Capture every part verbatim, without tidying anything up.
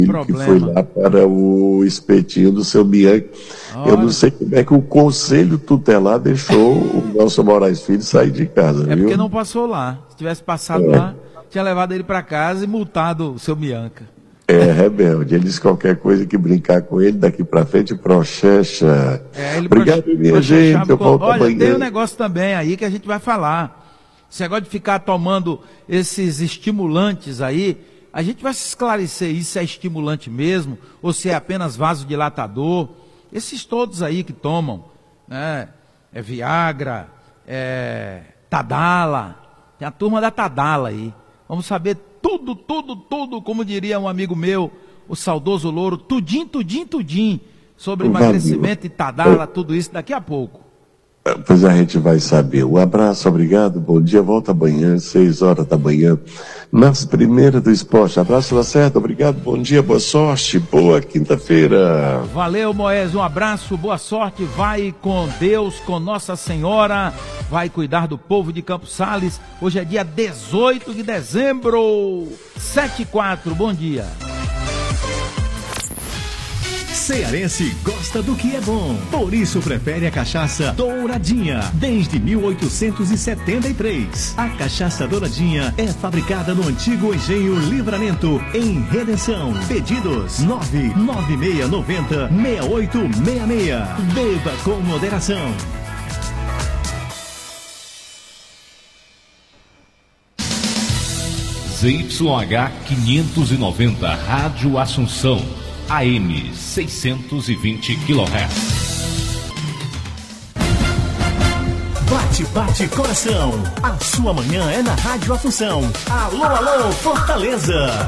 que foi lá para o espetinho do seu Bianchi. Olha. Eu não sei como é que o Conselho Tutelar deixou o Nelson Moraes Filho sair de casa, É viu? porque não passou lá. Se tivesse passado é. lá, tinha levado ele para casa e multado o seu Bianchi. É, rebelde. Ele disse qualquer coisa que brincar com ele, daqui pra frente, prochecha. É, ele Obrigado, proche... minha gente. Eu volto Olha, amanhã. tem um negócio também aí que a gente vai falar. Esse negócio de ficar tomando esses estimulantes aí, a gente vai se esclarecer isso, se é estimulante mesmo, ou se é apenas vasodilatador. Esses todos aí que tomam, né? É Viagra, é Tadala. Tem a turma da Tadala aí. Vamos saber tudo, tudo, tudo, como diria um amigo meu, o saudoso Louro, tudim, tudim, tudim, sobre emagrecimento e Tadala, tudo isso daqui a pouco. Pois a gente vai saber. Um abraço, obrigado, bom dia, volta amanhã, seis horas da manhã, nas primeiras do esporte. Abraço, Lacerda, obrigado, bom dia, boa sorte, boa quinta-feira. Valeu, Moés, um abraço, boa sorte, vai com Deus, com Nossa Senhora, vai cuidar do povo de Campos Sales. Hoje é dia dezoito de dezembro, sete e quatro, bom dia. Cearense gosta do que é bom, por isso prefere a cachaça Douradinha, desde mil oitocentos e setenta e três. A cachaça Douradinha é fabricada no antigo engenho Livramento, em Redenção. Pedidos nove nove seis nove zero seis oito seis seis. Beba com moderação. Z Y H quinhentos e noventa, Rádio Assunção, A M seiscentos e vinte quilohertz. Bate, bate, coração. A sua manhã é na Rádio Assunção. Alô, alô, Fortaleza.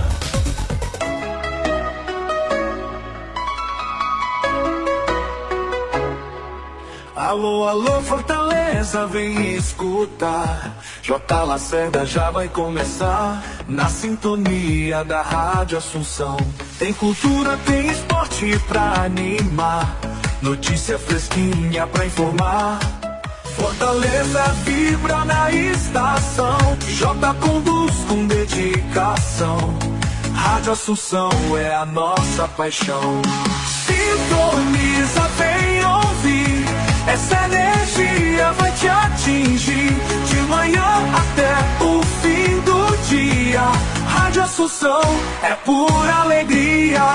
Alô, alô, Fortaleza, vem escutar. J. Lacerda já vai começar. Na sintonia da Rádio Assunção. Tem cultura, tem esporte pra animar. Notícia fresquinha pra informar. Fortaleza vibra na estação. J conduz com dedicação. Rádio Assunção é a nossa paixão. Sintoniza, vem ouvir. Essa energia vai te atingir. De manhã até o fim do dia. Rádio Assunção é pura alegria.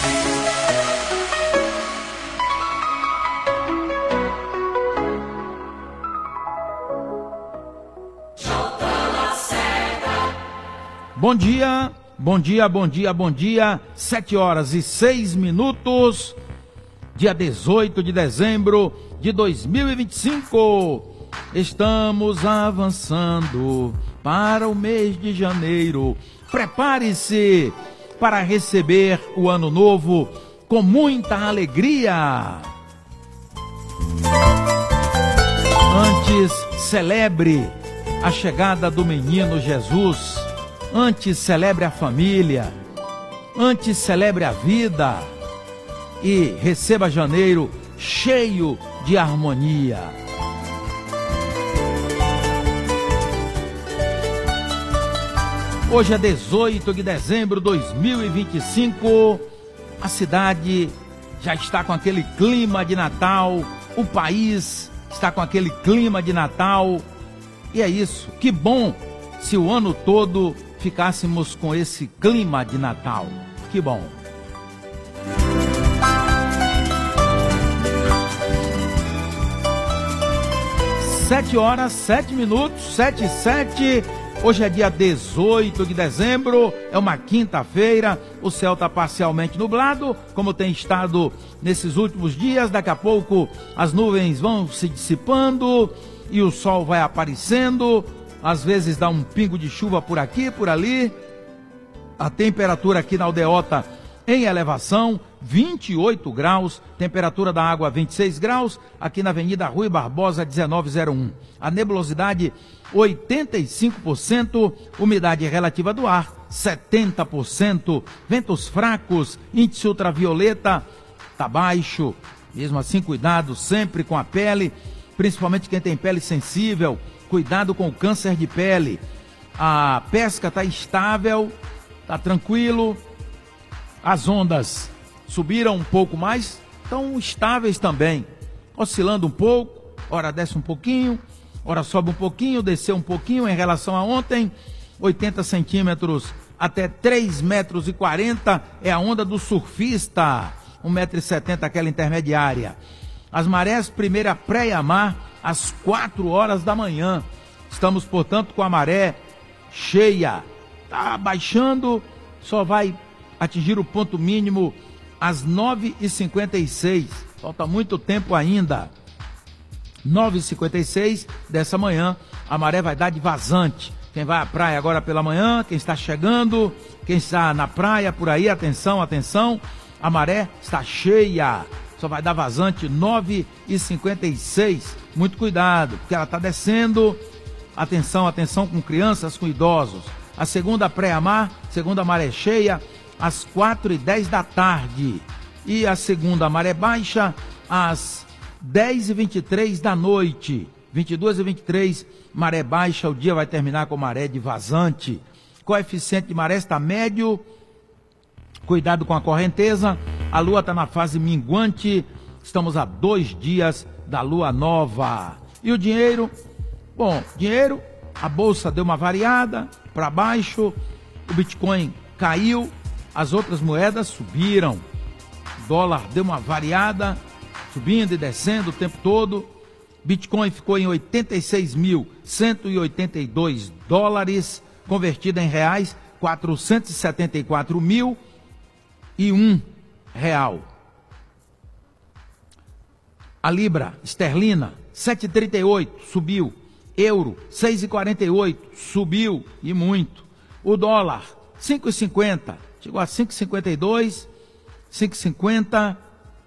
Bom dia, bom dia, bom dia, bom dia. Sete horas e seis minutos. Dia dezoito de dezembro de dois mil e vinte e cinco. Estamos avançando para o mês de janeiro. Prepare-se para receber o ano novo com muita alegria. Antes, celebre a chegada do menino Jesus. Antes, celebre a família. Antes, celebre a vida. E receba janeiro cheio de harmonia. Hoje é dezoito de dezembro de dois mil e vinte e cinco. A cidade já está com aquele clima de Natal. O país está com aquele clima de Natal. E é isso. Que bom se o ano todo ficássemos com esse clima de Natal. Que bom. Sete horas, sete minutos, sete e sete. Hoje é dia dezoito de dezembro, é uma quinta-feira. O céu está parcialmente nublado, como tem estado nesses últimos dias. Daqui a pouco as nuvens vão se dissipando e o sol vai aparecendo. Às vezes dá um pingo de chuva por aqui, por ali. A temperatura aqui na Aldeota em elevação, vinte e oito graus, temperatura da água vinte e seis graus, aqui na Avenida Rui Barbosa dezenove zero um. A nebulosidade oitenta e cinco por cento, umidade relativa do ar setenta por cento, ventos fracos, índice ultravioleta tá baixo. Mesmo assim, cuidado sempre com a pele, principalmente quem tem pele sensível, cuidado com o câncer de pele. A pesca tá estável, tá tranquilo. As ondas subiram um pouco mais, estão estáveis também, oscilando um pouco, ora desce um pouquinho, ora sobe um pouquinho, desceu um pouquinho em relação a ontem, oitenta centímetros até três metros e quarenta é a onda do surfista, um metro e setenta aquela intermediária. As marés, primeira pré-mar, às quatro horas da manhã. Estamos, portanto, com a maré cheia. Está baixando, só vai atingir o ponto mínimo às nove e cinquenta e seis. Falta muito tempo ainda. nove e cinquenta e seis dessa manhã, a maré vai dar de vazante. Quem vai à praia agora pela manhã, quem está chegando, quem está na praia por aí, atenção, atenção, a maré está cheia. Só vai dar vazante nove e cinquenta e seis. Muito cuidado, porque ela está descendo. Atenção, atenção com crianças, com idosos. A segunda pré-mar, segunda maré cheia, às quatro e dez da tarde. E a segunda maré baixa, às dez e vinte e três da noite. vinte e duas e vinte e três, maré baixa, o dia vai terminar com maré de vazante. Coeficiente de maré está médio. Cuidado com a correnteza. A lua está na fase minguante. Estamos a dois dias da lua nova. E o dinheiro? Bom, dinheiro, a bolsa deu uma variada para baixo. O Bitcoin caiu. As outras moedas subiram. O dólar deu uma variada, subindo e descendo o tempo todo. Bitcoin ficou em oitenta e seis mil cento e oitenta e dois dólares, convertido em reais, quatrocentos e setenta e quatro mil e um real. A libra esterlina, sete e trinta e oito, subiu. Euro, seis e quarenta e oito, subiu e muito. O dólar, cinco e cinquenta, chegou a cinco e cinquenta e dois, cinco e cinquenta,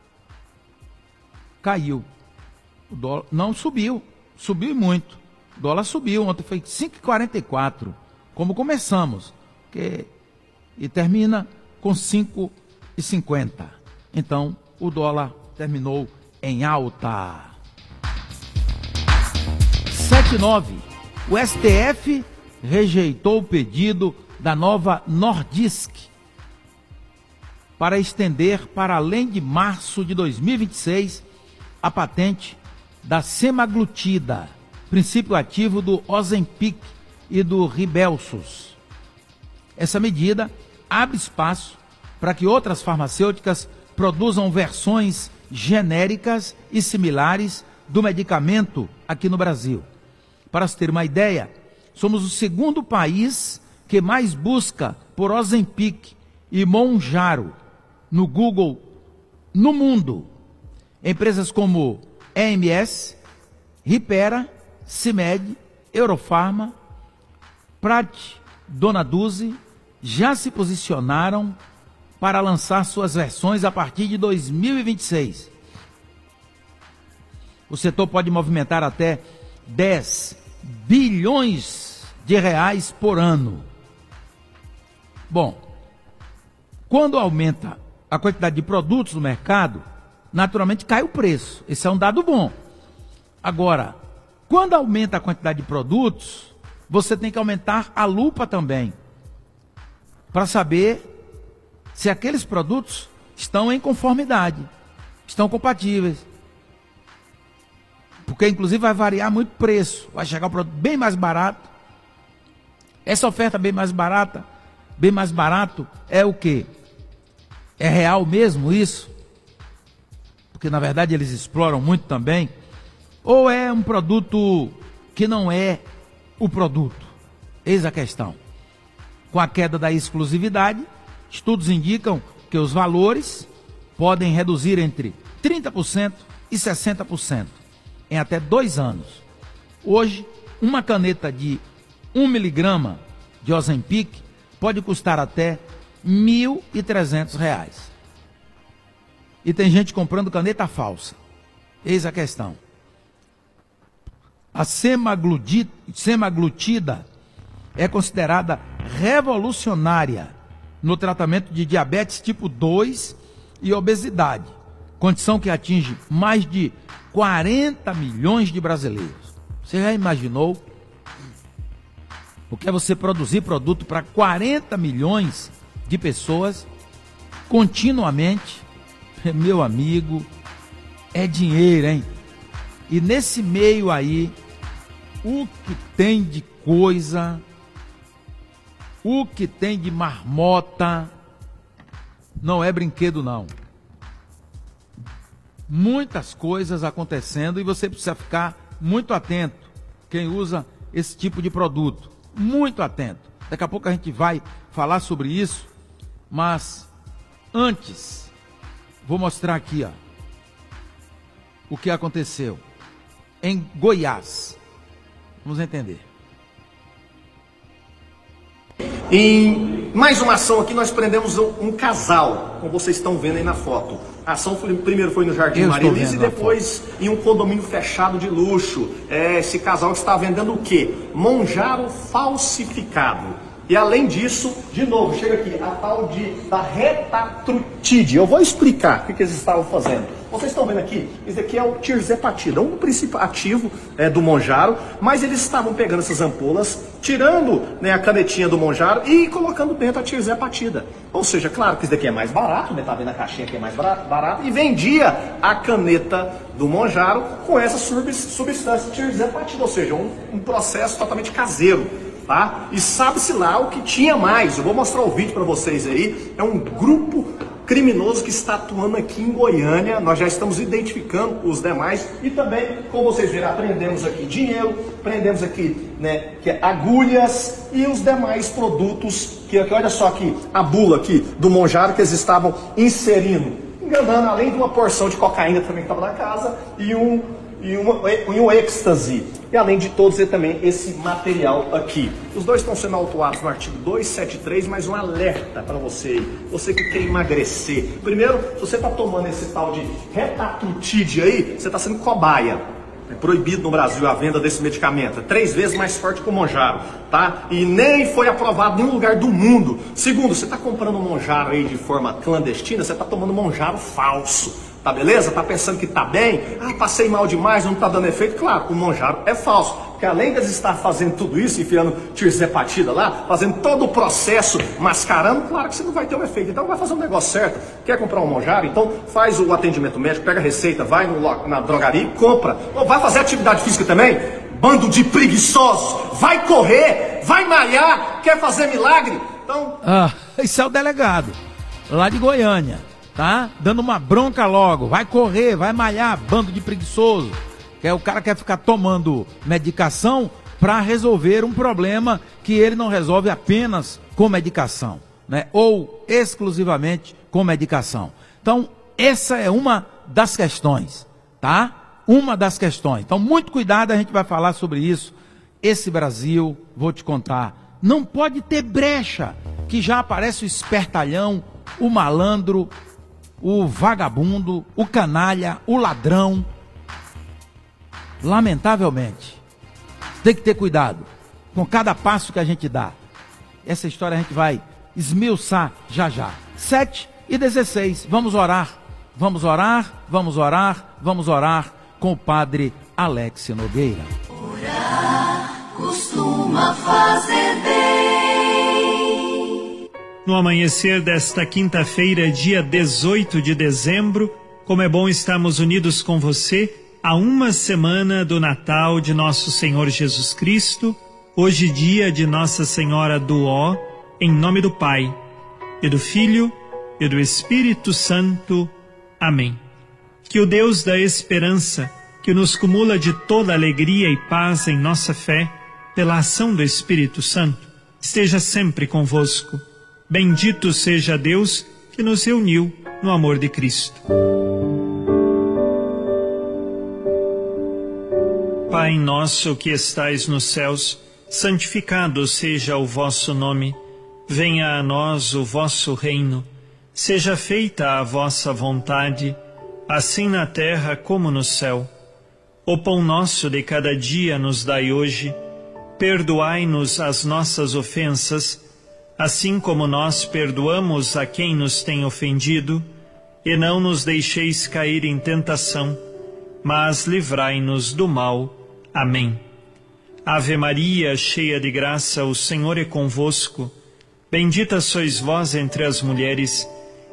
caiu. O dólar não subiu, subiu muito. O dólar subiu, ontem foi cinco e quarenta e quatro, como começamos, que, e termina com cinco e cinquenta. Então, o dólar terminou em alta. sete e nove. O S T F rejeitou o pedido da nova Nordisk para estender para além de março de dois mil e vinte e seis a patente da semaglutida, princípio ativo do Ozempic e do Rybelsus. Essa medida abre espaço para que outras farmacêuticas produzam versões genéricas e similares do medicamento aqui no Brasil. Para se ter uma ideia, somos o segundo país que mais busca por Ozempic e Mounjaro no Google no mundo. Empresas como E M S, Ripera, Cimed, Eurofarma, Prat, Dona Duzi já se posicionaram para lançar suas versões a partir de dois mil e vinte e seis. O setor pode movimentar até dez bilhões de reais por ano. Bom, quando aumenta a quantidade de produtos no mercado, naturalmente cai o preço. Esse é um dado bom. Agora, quando aumenta a quantidade de produtos, você tem que aumentar a lupa também, para saber se aqueles produtos estão em conformidade, estão compatíveis. Porque inclusive vai variar muito o preço, vai chegar um produto bem mais barato. Essa oferta bem mais barata, bem mais barato é o quê? É real mesmo isso? Porque na verdade eles exploram muito também. Ou é um produto que não é o produto? Eis a questão. Com a queda da exclusividade, estudos indicam que os valores podem reduzir entre trinta por cento e sessenta por cento em até dois anos. Hoje, uma caneta de um miligrama de Ozempic pode custar até mil e trezentos reais. E tem gente comprando caneta falsa. Eis a questão. A semaglutida, semaglutida é considerada revolucionária no tratamento de diabetes tipo dois e obesidade, condição que atinge mais de quarenta milhões de brasileiros. Você já imaginou o que é você produzir produto para quarenta milhões de pessoas? continuamente, meu amigo, é dinheiro, hein? E nesse meio aí, o que tem de coisa, o que tem de marmota, não é brinquedo não. Muitas coisas acontecendo e você precisa ficar muito atento, quem usa esse tipo de produto, muito atento. Daqui a pouco a gente vai falar sobre isso, mas antes, vou mostrar aqui, ó, o que aconteceu em Goiás. Vamos entender. Em mais uma ação aqui, nós prendemos um, um casal, como vocês estão vendo aí na foto. A ação foi, primeiro foi no Jardim Marilise e depois em um condomínio fechado de luxo. É, esse casal está vendendo o quê? Monjaro falsificado. E além disso, de novo, chega aqui, a tal de, da retatrutide. Eu vou explicar o que, que eles estavam fazendo. Vocês estão vendo aqui, esse aqui é o tirzepatida, um princípio ativo é, do Monjaro, mas eles estavam pegando essas ampolas, tirando, né, a canetinha do Monjaro e colocando dentro a tirzepatida. Ou seja, claro que isso daqui é mais barato, né, tá vendo a caixinha aqui é mais barato, e vendia a caneta do Monjaro com essa substância tirzepatida, ou seja, um, um processo totalmente caseiro. Tá? E sabe-se lá o que tinha mais. Eu vou mostrar o vídeo para vocês aí. É um grupo criminoso que está atuando aqui em Goiânia. Nós já estamos identificando os demais. E também, como vocês viram, aprendemos aqui dinheiro, prendemos aqui, né, que é agulhas e os demais produtos. Que, que olha só aqui, a bula aqui do Monjaro que eles estavam inserindo. Enganando, além de uma porção de cocaína também que estava na casa e um... E, uma, e um êxtase, e além de todos é também esse material aqui. Os dois estão sendo autuados no artigo duzentos e setenta e três, mas um alerta para você, você que quer emagrecer. Primeiro, se você está tomando esse tal de retatrutide aí, você está sendo cobaia. É proibido no Brasil a venda desse medicamento, é três vezes mais forte que o Monjaro, tá? E nem foi aprovado em nenhum lugar do mundo. Segundo, você está comprando um Monjaro aí de forma clandestina, você está tomando Monjaro falso. Tá beleza? Tá pensando que tá bem? Ah, passei mal demais, não tá dando efeito. Claro, o Monjaro é falso. Porque além de eles estar fazendo tudo isso, enfiando tirzepatida lá, fazendo todo o processo, mascarando, claro que você não vai ter um efeito. Então vai fazer um negócio certo. Quer comprar um Monjaro? Então faz o atendimento médico, pega a receita, vai no, na drogaria e compra. Ou vai fazer atividade física também? Bando de preguiçosos! Vai correr, vai malhar, quer fazer milagre? Então... Ah, isso é o delegado, lá de Goiânia. Tá? Dando uma bronca logo, vai correr, vai malhar, bando de preguiçoso. Que é, o cara quer ficar tomando medicação para resolver um problema que ele não resolve apenas com medicação, né? Ou exclusivamente com medicação. Então, essa é uma das questões, tá? Uma das questões. Então, muito cuidado, a gente vai falar sobre isso. Esse Brasil, vou te contar, não pode ter brecha, que já aparece o espertalhão, o malandro, o vagabundo, o canalha, o ladrão. Lamentavelmente, tem que ter cuidado com cada passo que a gente dá. Essa história a gente vai esmiuçar já já. sete e dezesseis, vamos orar, vamos orar, vamos orar, vamos orar com o padre Alex Nogueira. Orar costuma fazer bem. No amanhecer desta quinta-feira, dia dezoito de dezembro, como é bom estarmos unidos com você a uma semana do Natal de nosso Senhor Jesus Cristo, hoje dia de Nossa Senhora do Ó, em nome do Pai, e do Filho, e do Espírito Santo. Amém. Que o Deus da esperança, que nos cumula de toda alegria e paz em nossa fé, pela ação do Espírito Santo, esteja sempre convosco. Bendito seja Deus que nos reuniu no amor de Cristo. Pai nosso que estais nos céus, santificado seja o vosso nome. Venha a nós o vosso reino. Seja feita a vossa vontade, assim na terra como no céu. O pão nosso de cada dia nos dai hoje. Perdoai-nos as nossas ofensas, assim como nós perdoamos a quem nos tem ofendido, e não nos deixeis cair em tentação, mas livrai-nos do mal. Amém. Ave Maria, cheia de graça, o Senhor é convosco. Bendita sois vós entre as mulheres,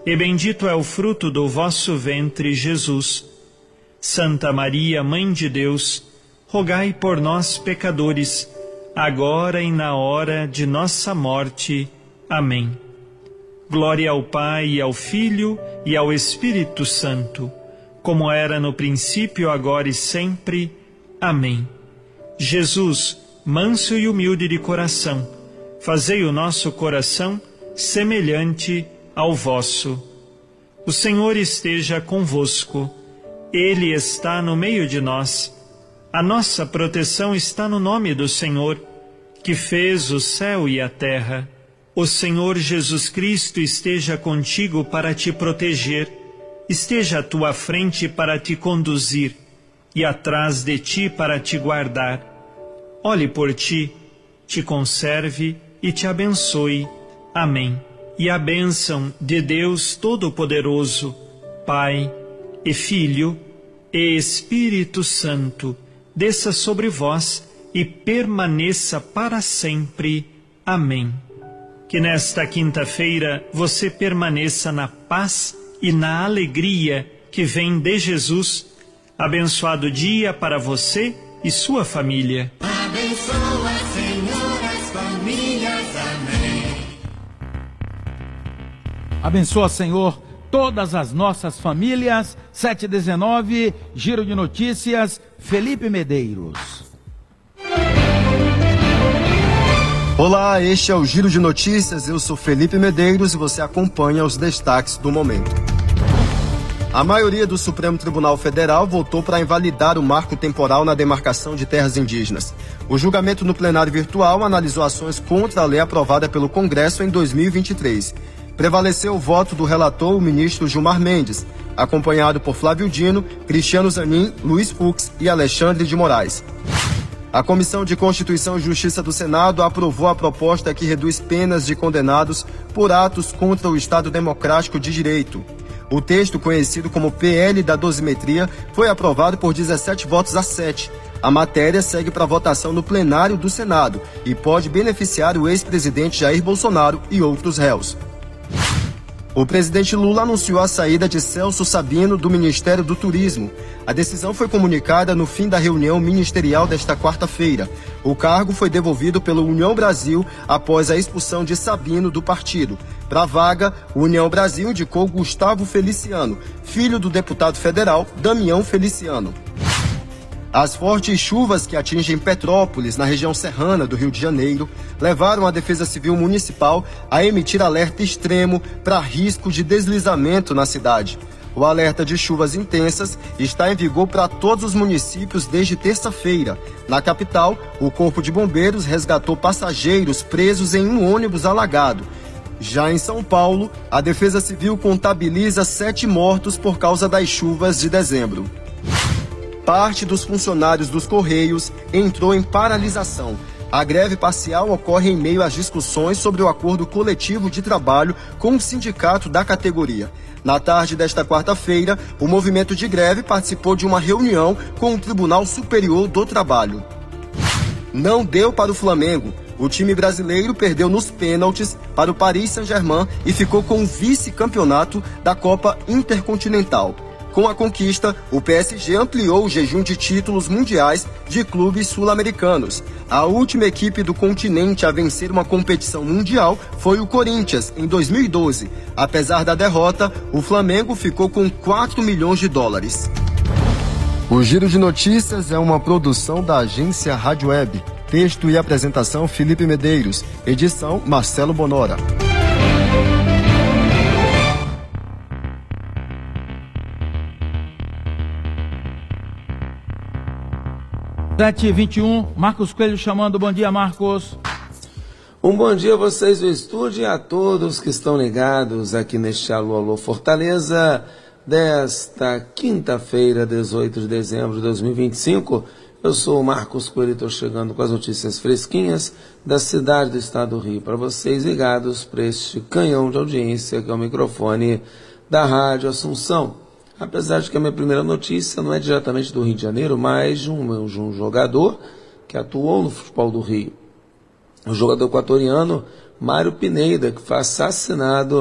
e bendito é o fruto do vosso ventre, Jesus. Santa Maria, Mãe de Deus, rogai por nós, pecadores, agora e na hora de nossa morte. Amém. Glória ao Pai, e ao Filho, e ao Espírito Santo, como era no princípio, agora e sempre. Amém. Jesus, manso e humilde de coração, fazei o nosso coração semelhante ao vosso. O Senhor esteja convosco. Ele está no meio de nós. A nossa proteção está no nome do Senhor, que fez o céu e a terra. O Senhor Jesus Cristo esteja contigo para te proteger, esteja à tua frente para te conduzir e atrás de ti para te guardar. Olhe por ti, te conserve e te abençoe. Amém. E a bênção de Deus Todo-Poderoso, Pai e Filho e Espírito Santo, desça sobre vós e permaneça para sempre. Amém. Que nesta quinta-feira você permaneça na paz e na alegria que vem de Jesus. Abençoado dia para você e sua família. Abençoa, Senhor, as famílias. Amém. Abençoa, Senhor, todas as nossas famílias. sete e dezenove, Giro de Notícias, Felipe Medeiros. Olá, este é o Giro de Notícias, eu sou Felipe Medeiros e você acompanha os destaques do momento. A maioria do Supremo Tribunal Federal votou para invalidar o marco temporal na demarcação de terras indígenas. O julgamento no plenário virtual analisou ações contra a lei aprovada pelo Congresso em dois mil e vinte e três. Prevaleceu o voto do relator, o ministro Gilmar Mendes, acompanhado por Flávio Dino, Cristiano Zanin, Luiz Fux e Alexandre de Moraes. A Comissão de Constituição e Justiça do Senado aprovou a proposta que reduz penas de condenados por atos contra o Estado Democrático de Direito. O texto, conhecido como P L da dosimetria, foi aprovado por dezessete votos a sete. A matéria segue para votação no plenário do Senado e pode beneficiar o ex-presidente Jair Bolsonaro e outros réus. O presidente Lula anunciou a saída de Celso Sabino do Ministério do Turismo. A decisão foi comunicada no fim da reunião ministerial desta quarta-feira. O cargo foi devolvido pela União Brasil após a expulsão de Sabino do partido. Para a vaga, a União Brasil indicou Gustavo Feliciano, filho do deputado federal Damião Feliciano. As fortes chuvas que atingem Petrópolis, na região serrana do Rio de Janeiro, levaram a Defesa Civil Municipal a emitir alerta extremo para risco de deslizamento na cidade. O alerta de chuvas intensas está em vigor para todos os municípios desde terça-feira. Na capital, o Corpo de Bombeiros resgatou passageiros presos em um ônibus alagado. Já em São Paulo, a Defesa Civil contabiliza sete mortos por causa das chuvas de dezembro. Parte dos funcionários dos Correios entrou em paralisação. A greve parcial ocorre em meio às discussões sobre o acordo coletivo de trabalho com o sindicato da categoria. Na tarde desta quarta-feira, o movimento de greve participou de uma reunião com o Tribunal Superior do Trabalho. Não deu para o Flamengo. O time brasileiro perdeu nos pênaltis para o Paris Saint-Germain e ficou com o vice-campeonato da Copa Intercontinental. Com a conquista, o P S G ampliou o jejum de títulos mundiais de clubes sul-americanos. A última equipe do continente a vencer uma competição mundial foi o Corinthians, em dois mil e doze. Apesar da derrota, o Flamengo ficou com quatro milhões de dólares. O Giro de Notícias é uma produção da agência Rádio Web. Texto e apresentação Felipe Medeiros. Edição Marcelo Bonora. sete e vinte e um, Marcos Coelho chamando. Bom dia, Marcos. Um bom dia a vocês do estúdio e a todos que estão ligados aqui neste Alô Alô Fortaleza desta quinta-feira, dezoito de dezembro de dois mil e vinte e cinco. Eu sou o Marcos Coelho e estou chegando com as notícias fresquinhas da cidade do estado do Rio para vocês ligados para este canhão de audiência que é o microfone da Rádio Assunção. Apesar de que a minha primeira notícia não é diretamente do Rio de Janeiro, mas de um, de um jogador que atuou no futebol do Rio. O jogador equatoriano Mário Pineda, que foi assassinado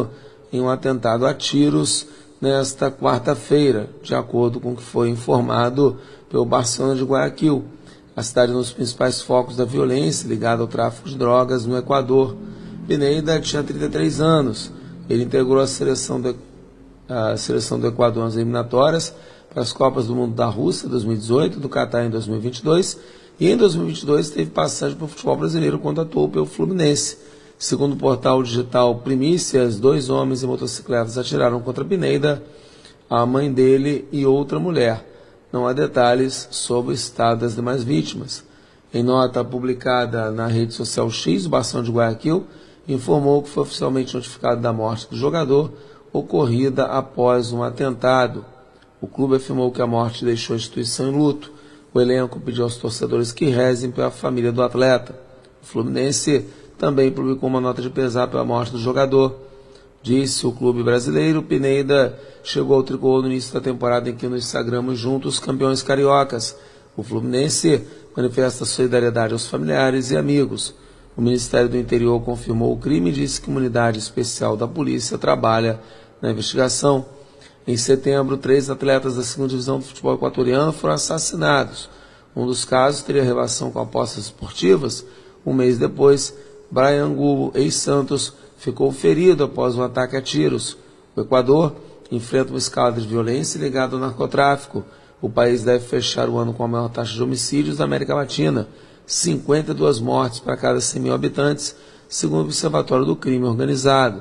em um atentado a tiros nesta quarta-feira, de acordo com o que foi informado pelo Barcelona de Guayaquil. A cidade é um dos principais focos da violência ligada ao tráfico de drogas no Equador. Pineda tinha trinta e três anos. Ele integrou a seleção do, a seleção do Equador nas eliminatórias para as Copas do Mundo da Rússia em dois mil e dezoito, do Catar em dois mil e vinte e dois, e em dois mil e vinte e dois teve passagem para o futebol brasileiro quando atuou pelo Fluminense. Segundo o portal digital Primícias, dois homens em motocicletas atiraram contra Pineda, a mãe dele e outra mulher. Não há detalhes sobre o estado das demais vítimas. Em nota publicada na rede social X, o Barcelona de Guayaquil informou que foi oficialmente notificado da morte do jogador, ocorrida após um atentado. O clube afirmou que a morte deixou a instituição em luto. O elenco pediu aos torcedores que rezem pela família do atleta. O Fluminense também publicou uma nota de pesar pela morte do jogador. Disse o clube brasileiro, Pineda chegou ao tricolor no início da temporada em que nos sagramos juntos campeões cariocas. O Fluminense manifesta solidariedade aos familiares e amigos. O Ministério do Interior confirmou o crime e disse que uma unidade especial da polícia trabalha na investigação. Em setembro, três atletas da segunda divisão do futebol equatoriano foram assassinados. Um dos casos teria relação com apostas esportivas. Um mês depois, Brian Angulo, ex-Santos, ficou ferido após um ataque a tiros. O Equador enfrenta uma escalada de violência ligada ao narcotráfico. O país deve fechar o ano com a maior taxa de homicídios da América Latina, cinquenta e duas mortes para cada cem mil habitantes, segundo o Observatório do Crime Organizado.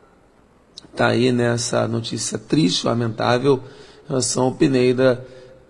Está aí nessa notícia triste, lamentável, em relação ao Pineda,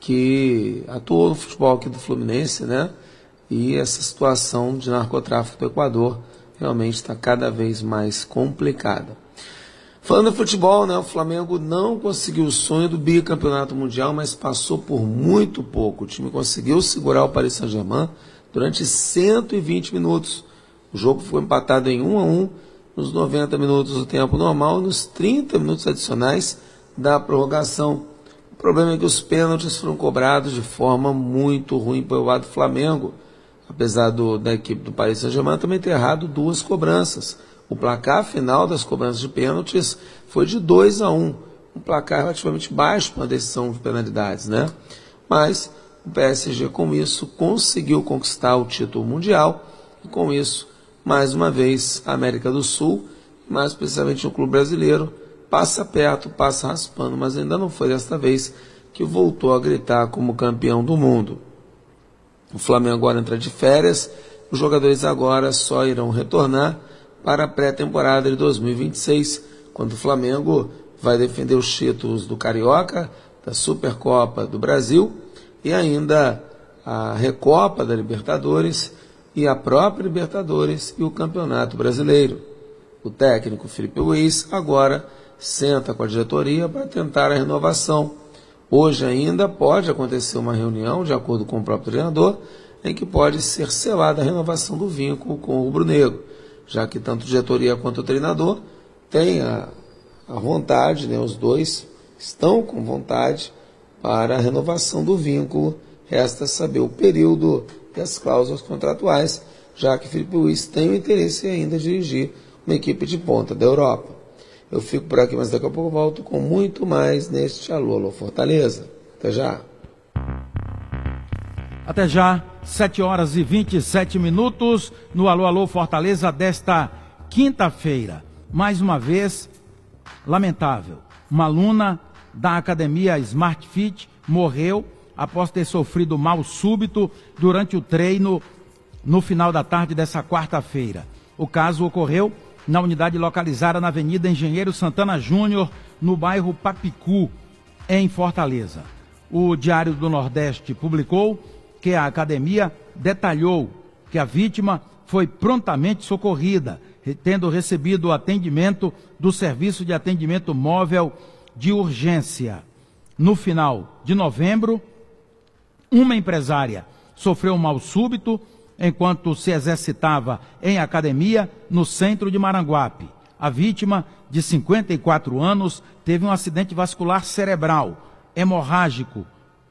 que atuou no futebol aqui do Fluminense, né? E essa situação de narcotráfico do Equador realmente está cada vez mais complicada. Falando em futebol, né, o Flamengo não conseguiu o sonho do bicampeonato mundial, mas passou por muito pouco. O time conseguiu segurar o Paris Saint-Germain durante cento e vinte minutos. O jogo foi empatado em um a um nos noventa minutos do tempo normal e nos trinta minutos adicionais da prorrogação. O problema é que os pênaltis foram cobrados de forma muito ruim pelo lado do Flamengo, apesar do, da equipe do Paris Saint-Germain também ter errado duas cobranças. O placar final das cobranças de pênaltis foi de dois a um, um placar relativamente baixo para a decisão de penalidades, né? Mas o P S G com isso conseguiu conquistar o título mundial e com isso, mais uma vez, a América do Sul, mais especialmente o clube brasileiro, passa perto, passa raspando, mas ainda não foi desta vez que voltou a gritar como campeão do mundo. O Flamengo agora entra de férias, os jogadores agora só irão retornar para a pré-temporada de dois mil e vinte e seis, quando o Flamengo vai defender os títulos do Carioca, da Supercopa do Brasil e ainda a Recopa da Libertadores e a própria Libertadores e o Campeonato Brasileiro. O técnico Felipe Luiz agora senta com a diretoria para tentar a renovação. Hoje ainda pode acontecer uma reunião, de acordo com o próprio treinador, em que pode ser selada a renovação do vínculo com o rubro-negro, já que tanto a diretoria quanto o treinador têm a, a vontade, né, os dois estão com vontade para a renovação do vínculo. Resta saber o período e as cláusulas contratuais, já que Felipe Luiz tem o interesse ainda de dirigir uma equipe de ponta da Europa. Eu fico por aqui, mas daqui a pouco eu volto com muito mais neste Alô, Alô Fortaleza. Até já. Até já, sete horas e vinte e sete minutos no Alô, Alô Fortaleza desta quinta-feira. Mais uma vez, lamentável, uma aluna da academia Smart Fit morreu após ter sofrido mal súbito durante o treino no final da tarde dessa quarta-feira. O caso ocorreu na unidade localizada na Avenida Engenheiro Santana Júnior, no bairro Papicu, em Fortaleza. O Diário do Nordeste publicou que a academia detalhou que a vítima foi prontamente socorrida, tendo recebido o atendimento do Serviço de Atendimento Móvel de Urgência. No final de novembro, uma empresária sofreu um mal súbito enquanto se exercitava em academia no centro de Maranguape. A vítima, de cinquenta e quatro anos, teve um acidente vascular cerebral hemorrágico,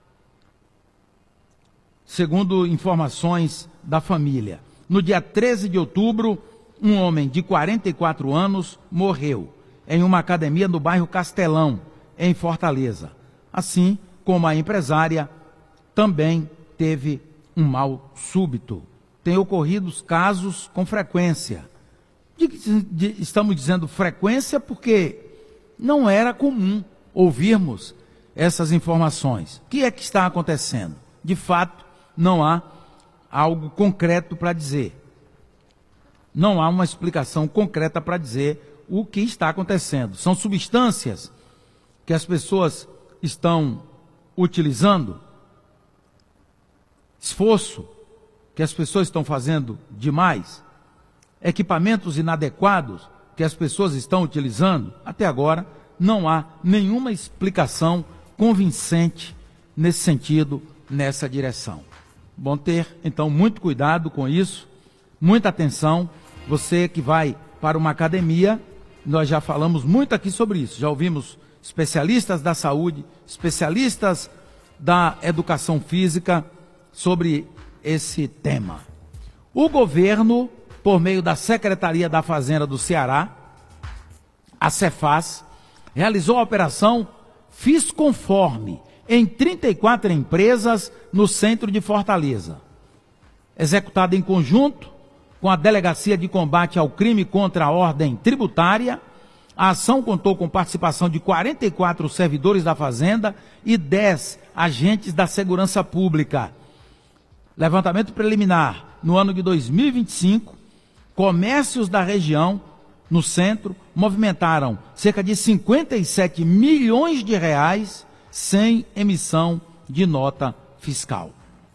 segundo informações da família. No dia treze de outubro, um homem de quarenta e quatro anos morreu. em uma academia no bairro Castelão, em Fortaleza. Assim como a empresária também teve um mal súbito. Tem ocorrido casos com frequência. De, de, estamos dizendo frequência porque não era comum ouvirmos essas informações. O que é que está acontecendo? De fato, não há algo concreto para dizer. Não há uma explicação concreta para dizer o que está acontecendo. São substâncias que as pessoas estão utilizando, esforço que as pessoas estão fazendo demais, equipamentos inadequados que as pessoas estão utilizando. Até agora não há nenhuma explicação convincente nesse sentido, nessa direção. Bom ter, então, muito cuidado com isso, muita atenção. Você que vai para uma academia, nós já falamos muito aqui sobre isso, já ouvimos especialistas da saúde, especialistas da educação física sobre esse tema. O governo, por meio da Secretaria da Fazenda do Ceará, a Cefaz, realizou a operação Fisconforme em trinta e quatro empresas no centro de Fortaleza. Executada em conjunto com a Delegacia de Combate ao Crime contra a Ordem Tributária, a ação contou com participação de quarenta e quatro servidores da Fazenda e dez agentes da Segurança Pública. Levantamento preliminar, no ano de dois mil e vinte e cinco, comércios da região, no centro, movimentaram cerca de cinquenta e sete milhões de reais sem emissão de nota fiscal.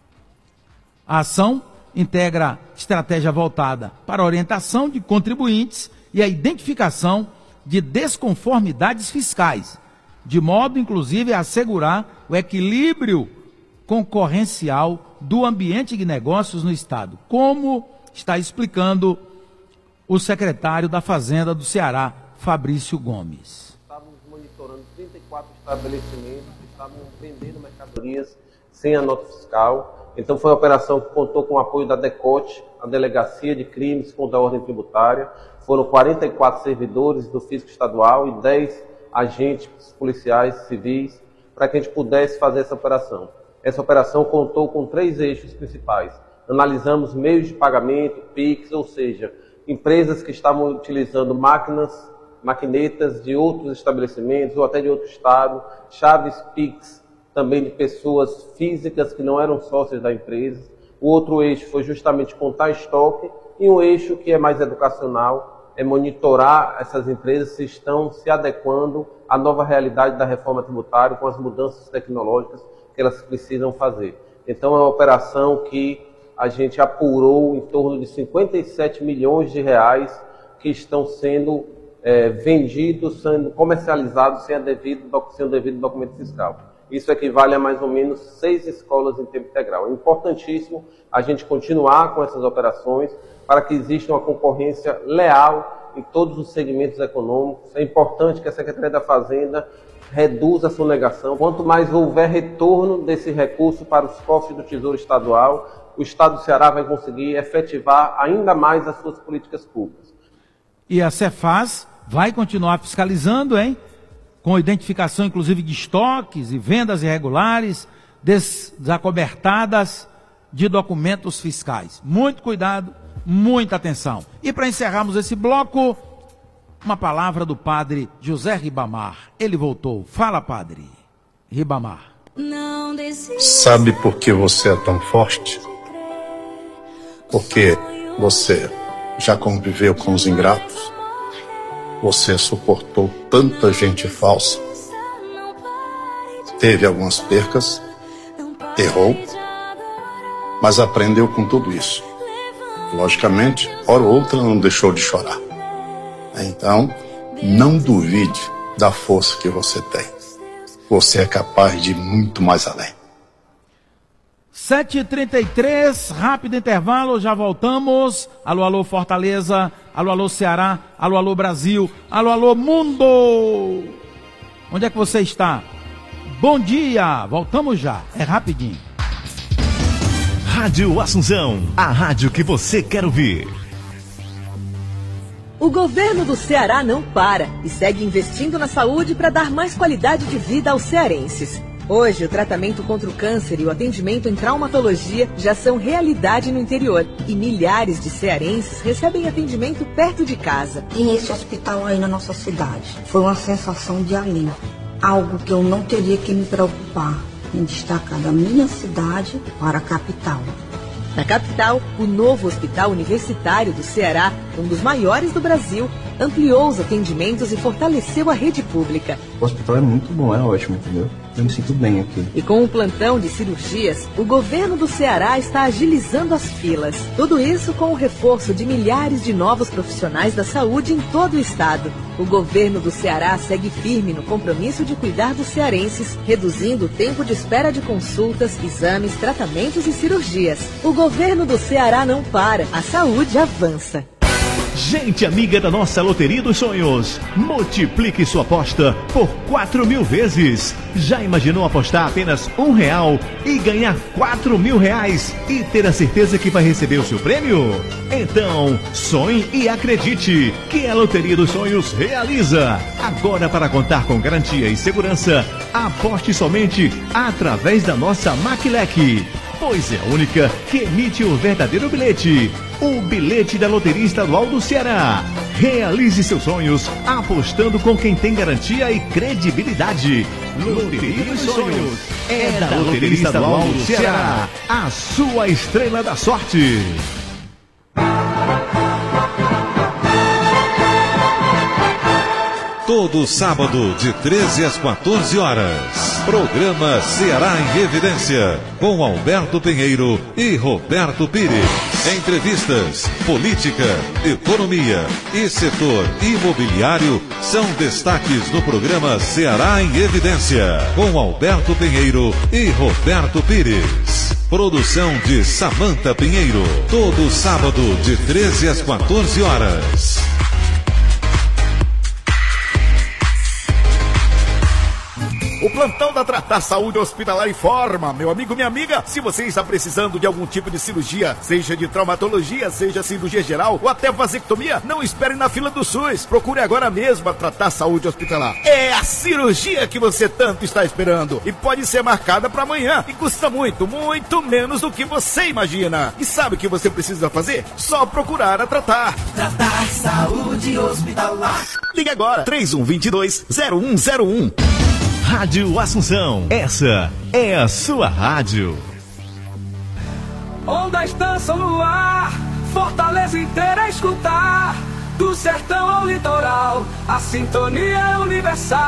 A ação integra estratégia voltada para a orientação de contribuintes e a identificação de desconformidades fiscais, de modo, inclusive, a assegurar o equilíbrio concorrencial do ambiente de negócios no Estado, como está explicando o secretário da Fazenda do Ceará, Fabrício Gomes. Estávamos monitorando trinta e quatro estabelecimentos que estavam vendendo mercadorias sem a nota fiscal. Então foi uma operação que contou com o apoio da DECOTE, a Delegacia de Crimes contra a Ordem Tributária. Foram quarenta e quatro servidores do Fisco Estadual e dez agentes policiais civis para que a gente pudesse fazer essa operação. Essa operação contou com três eixos principais. Analisamos meios de pagamento, Pix, ou seja, empresas que estavam utilizando máquinas, maquinetas de outros estabelecimentos ou até de outro estado, chaves Pix também de pessoas físicas que não eram sócios da empresa. O outro eixo foi justamente contar estoque e um eixo que é mais educacional, é monitorar essas empresas se estão se adequando à nova realidade da reforma tributária com as mudanças tecnológicas que elas precisam fazer. Então é uma operação que a gente apurou em torno de cinquenta e sete milhões de reais que estão sendo é, vendidos, sendo comercializados sem, a devido, sem o devido documento fiscal. Isso equivale a mais ou menos seis escolas em tempo integral. É importantíssimo a gente continuar com essas operações para que exista uma concorrência leal em todos os segmentos econômicos. É importante que a Secretaria da Fazenda reduza a sonegação. Quanto mais houver retorno desse recurso para os cofres do Tesouro Estadual, o Estado do Ceará vai conseguir efetivar ainda mais as suas políticas públicas. E a Cefaz vai continuar fiscalizando, hein? Com identificação, inclusive, de estoques e vendas irregulares, desacobertadas de documentos fiscais. Muito cuidado, muita atenção. E para encerrarmos esse bloco, uma palavra do padre José Ribamar. Ele voltou. Fala, padre Ribamar. Sabe por que você é tão forte? Porque você já conviveu com os ingratos. Você suportou tanta gente falsa. Teve algumas percas, errou, mas aprendeu com tudo isso. Logicamente, hora ou outra não deixou de chorar. Então, não duvide da força que você tem. Você é capaz de ir muito mais além. sete e trinta e três, rápido intervalo, já voltamos. Alô, alô, Fortaleza. Alô, alô, Ceará. Alô, alô, Brasil. Alô, alô, mundo. Onde é que você está? Bom dia. Voltamos já. É rapidinho. Rádio Assunção, a rádio que você quer ouvir. O governo do Ceará não para e segue investindo na saúde para dar mais qualidade de vida aos cearenses. Hoje, o tratamento contra o câncer e o atendimento em traumatologia já são realidade no interior. E milhares de cearenses recebem atendimento perto de casa. E esse hospital aí na nossa cidade foi uma sensação de alívio. Algo que eu não teria que me preocupar em destacar da minha cidade para a capital. Na capital, o novo Hospital Universitário do Ceará, um dos maiores do Brasil, ampliou os atendimentos e fortaleceu a rede pública. O hospital é muito bom, é ótimo, entendeu? Eu me sinto bem aqui. E com o plantão de cirurgias, o governo do Ceará está agilizando as filas. Tudo isso com o reforço de milhares de novos profissionais da saúde em todo o estado. O governo do Ceará segue firme no compromisso de cuidar dos cearenses, reduzindo o tempo de espera de consultas, exames, tratamentos e cirurgias. O governo do Ceará não para, a saúde avança. Gente amiga da nossa Loteria dos Sonhos, multiplique sua aposta por quatro mil vezes. Já imaginou apostar apenas um real e ganhar quatro mil reais e ter a certeza que vai receber o seu prêmio? Então, sonhe e acredite que a Loteria dos Sonhos realiza. Agora, para contar com garantia e segurança, aposte somente através da nossa Maquileque, pois é a única que emite o verdadeiro bilhete. O bilhete da Loteria Estadual do Ceará. Realize seus sonhos apostando com quem tem garantia e credibilidade. Loteria dos Sonhos é da Loteria Estadual do Ceará, a sua estrela da sorte. Todo sábado, de treze às quatorze horas. Programa Ceará em Evidência, com Alberto Pinheiro e Roberto Pires. Entrevistas, política, economia e setor imobiliário são destaques do programa Ceará em Evidência, com Alberto Pinheiro e Roberto Pires. Produção de Samanta Pinheiro. Todo sábado, de treze às quatorze horas. O plantão da Tratar Saúde Hospitalar informa, meu amigo, minha amiga, se você está precisando de algum tipo de cirurgia, seja de traumatologia, seja cirurgia geral ou até vasectomia, não espere na fila do SUS. Procure agora mesmo a Tratar Saúde Hospitalar. É a cirurgia que você tanto está esperando e pode ser marcada para amanhã e custa muito, muito menos do que você imagina. E sabe o que você precisa fazer? Só procurar a Tratar. Tratar Saúde Hospitalar. Ligue agora, três um dois dois, zero um zero um. Rádio Assunção, essa é a sua rádio. Onda Estação no ar, Fortaleza inteira a escutar. Do sertão ao litoral, a sintonia é universal.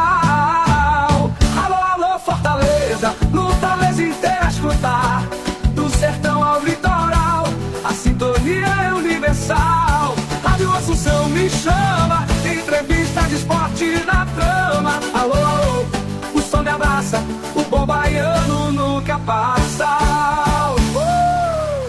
Alô, alô, Fortaleza, no Fortaleza inteira a escutar. Do sertão ao litoral, a sintonia é universal. Rádio Assunção me chama, entrevista de esporte na trama. Alô, alô, o som me abraça, o bom baiano nunca passa. Uh!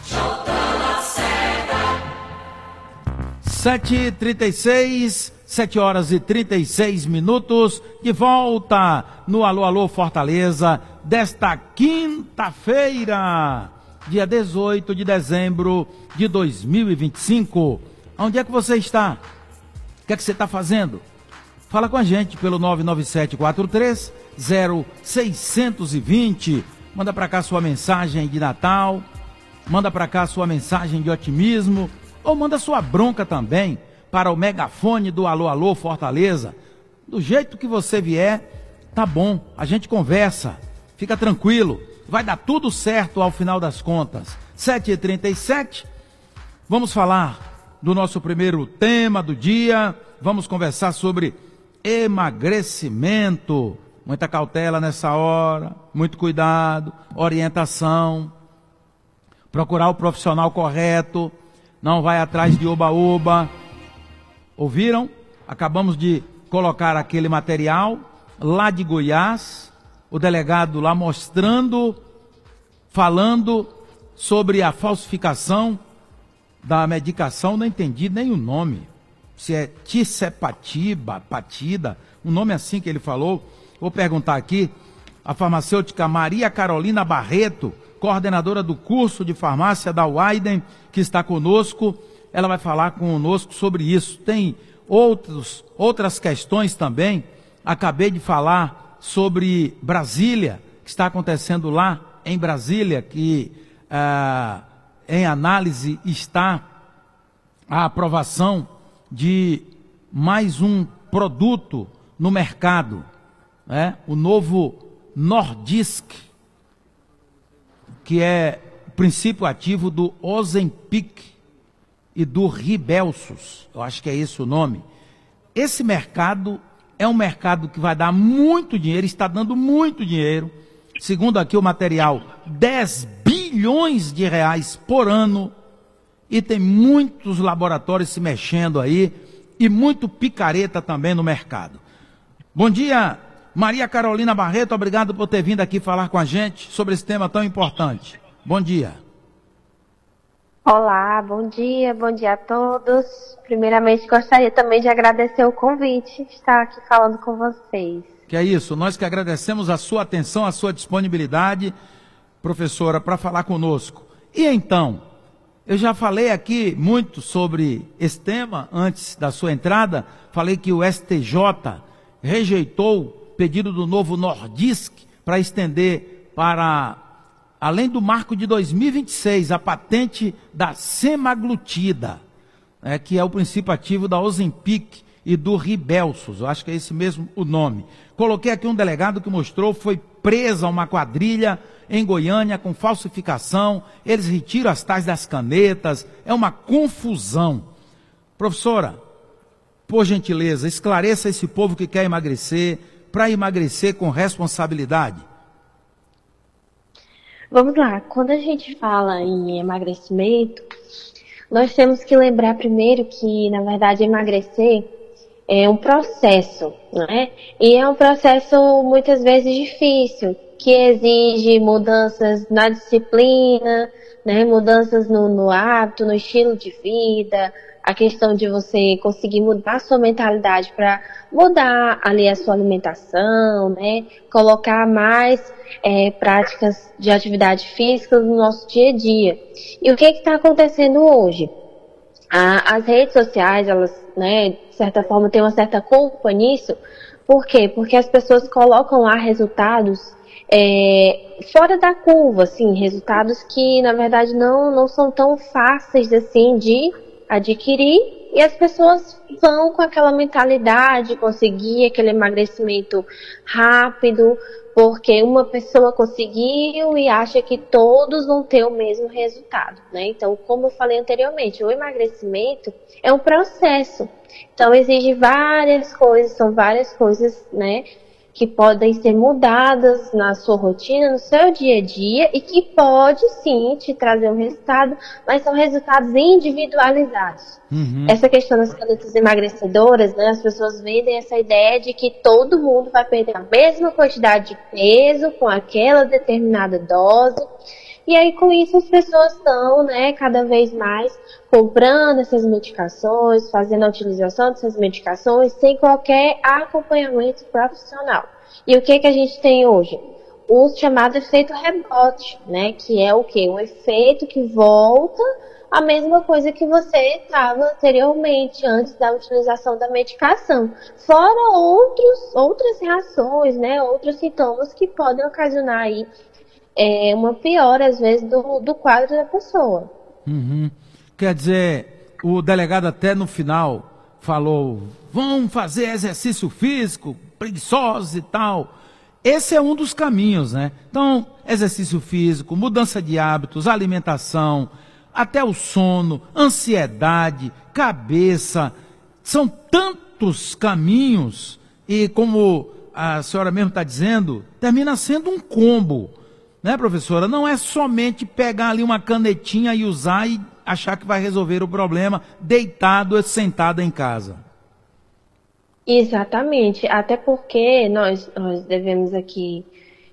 sete e trinta e seis, sete horas e trinta e seis minutos, de volta no Alô, Alô Fortaleza, desta quinta-feira, dia dezoito de dezembro de dois mil e vinte e cinco. Onde é que você está? O que é que você está fazendo? Fala com a gente pelo nove nove sete quatro três zero seis dois zero. Manda para cá sua mensagem de Natal, manda para cá sua mensagem de otimismo, ou manda sua bronca também para o megafone do Alô, Alô Fortaleza. Do jeito que você vier, tá bom, a gente conversa, fica tranquilo, vai dar tudo certo ao final das contas. sete e trinta e sete, vamos falar do nosso primeiro tema do dia. Vamos conversar sobre emagrecimento. Muita cautela nessa hora, muito cuidado, orientação, procurar o profissional correto, não vai atrás de oba-oba. Ouviram? Acabamos de colocar aquele material lá de Goiás, o delegado lá mostrando, falando sobre a falsificação da medicação, não entendi nem o nome, se é Tisepatiba, Patida, um nome assim que ele falou. Vou perguntar aqui, a farmacêutica Maria Carolina Barreto, coordenadora do curso de farmácia da Wyden, que está conosco, ela vai falar conosco sobre isso. Tem outros, outras questões também. Acabei de falar sobre Brasília, que está acontecendo lá em Brasília, que ah, em análise está a aprovação de mais um produto no mercado, né? O novo Nordisk, que é o princípio ativo do Ozempic e do Rybelsus, eu acho que é esse o nome. Esse mercado é um mercado que vai dar muito dinheiro, está dando muito dinheiro, segundo aqui o material, dez bilhões de reais por ano, e tem muitos laboratórios se mexendo aí, e muito picareta também no mercado. Bom dia, Maria Carolina Barreto, obrigado por ter vindo aqui falar com a gente sobre esse tema tão importante. Bom dia. Olá, bom dia, bom dia a todos. Primeiramente, gostaria também de agradecer o convite, estar aqui falando com vocês. Que é isso, nós que agradecemos a sua atenção, a sua disponibilidade, professora, para falar conosco. E então, eu já falei aqui muito sobre esse tema antes da sua entrada, falei que o S T J rejeitou o pedido do novo Nordisk para estender para, além do marco de dois mil e vinte e seis, a patente da semaglutida, né, que é o princípio ativo da Ozempic e do Rybelsus, eu acho que é esse mesmo o nome. Coloquei aqui um delegado que mostrou, foi presa uma quadrilha em Goiânia com falsificação, eles retiram as tais das canetas, é uma confusão. Professora, por gentileza, esclareça esse povo que quer emagrecer, para emagrecer com responsabilidade. Vamos lá, quando a gente fala em emagrecimento, nós temos que lembrar primeiro que, na verdade, emagrecer é um processo, né? E é um processo muitas vezes difícil, que exige mudanças na disciplina, né? Mudanças no, no hábito, no estilo de vida, a questão de você conseguir mudar a sua mentalidade para mudar ali a sua alimentação, né? Colocar mais é, práticas de atividade física no nosso dia a dia. E o que está acontecendo hoje? A, as redes sociais, elas, né, de certa forma, têm uma certa culpa nisso. Por quê? Porque as pessoas colocam lá resultados é, fora da curva, assim, resultados que, na verdade, não, não são tão fáceis, assim, de adquirir, e as pessoas vão com aquela mentalidade, conseguir aquele emagrecimento rápido, porque uma pessoa conseguiu e acha que todos vão ter o mesmo resultado, né? Então, como eu falei anteriormente, o emagrecimento é um processo, então exige várias coisas, são várias coisas, né, que podem ser mudadas na sua rotina, no seu dia a dia, e que pode sim te trazer um resultado, mas são resultados individualizados. Uhum. Essa questão das canetas emagrecedoras, né, as pessoas vendem essa ideia de que todo mundo vai perder a mesma quantidade de peso com aquela determinada dose, e aí com isso as pessoas estão, né, cada vez mais comprando essas medicações, fazendo a utilização dessas medicações sem qualquer acompanhamento profissional. E o que que a gente tem hoje? O chamado efeito rebote, né, que é o quê? Um efeito que volta a mesma coisa que você estava anteriormente, antes da utilização da medicação. Fora outros, outras reações, né, outros sintomas que podem ocasionar aí é, uma piora, às vezes, do, do quadro da pessoa. Uhum. Quer dizer, o delegado até no final falou, vão fazer exercício físico, preguiçosos e tal. Esse é um dos caminhos, né? Então, exercício físico, mudança de hábitos, alimentação, até o sono, ansiedade, cabeça, são tantos caminhos e como a senhora mesmo está dizendo, termina sendo um combo, né, professora? Não é somente pegar ali uma canetinha e usar e achar que vai resolver o problema deitado ou sentado em casa. Exatamente, até porque nós, nós devemos aqui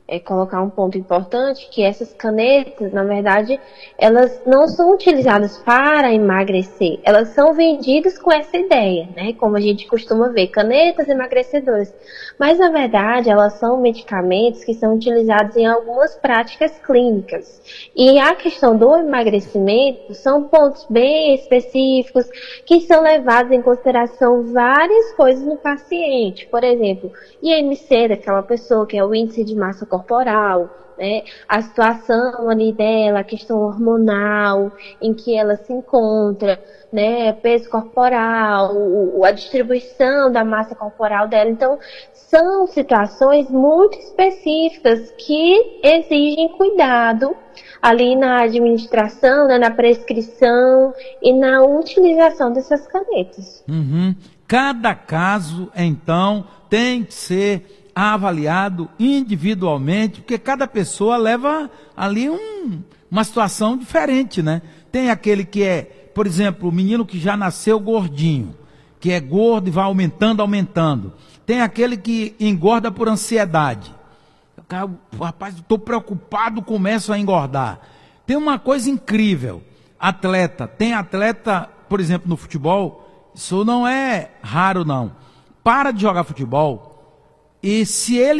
é, colocar um ponto importante, que essas canetas, na verdade, elas não são utilizadas para emagrecer, elas são vendidas com essa ideia, né? Como a gente costuma ver, canetas emagrecedoras. Mas, na verdade, elas são medicamentos que são utilizados em algumas práticas clínicas. E a questão do emagrecimento são pontos bem específicos que são levados em consideração várias coisas no paciente. Por exemplo, I M C daquela pessoa, que é o índice de massa corporal, né? A situação ali dela, a questão hormonal em que ela se encontra, né? Peso corporal, o, a distribuição da massa corporal dela. Então, são situações muito específicas que exigem cuidado ali na administração, né? Na prescrição e na utilização dessas canetas. Uhum. Cada caso, então, tem que ser avaliado individualmente, porque cada pessoa leva ali um, uma situação diferente, né? Tem aquele que é, por exemplo, o menino que já nasceu gordinho, que é gordo e vai aumentando, aumentando. Tem aquele que engorda por ansiedade. O rapaz, estou preocupado, começa a engordar. Tem uma coisa incrível, atleta, tem atleta, por exemplo, no futebol, isso não é raro não, para de jogar futebol, e se ele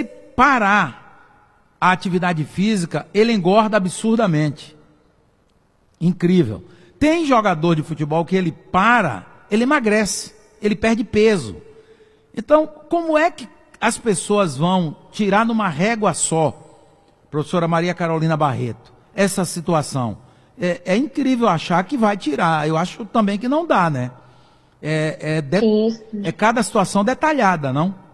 parar a atividade física, ele engorda absurdamente. Incrível. Tem jogador de futebol que ele para, ele emagrece, ele perde peso. Então, como é que as pessoas vão tirar numa régua só, professora Maria Carolina Barreto, essa situação? É, é incrível achar que vai tirar. Eu acho também que não dá, né? É, é, de... é cada situação detalhada, não?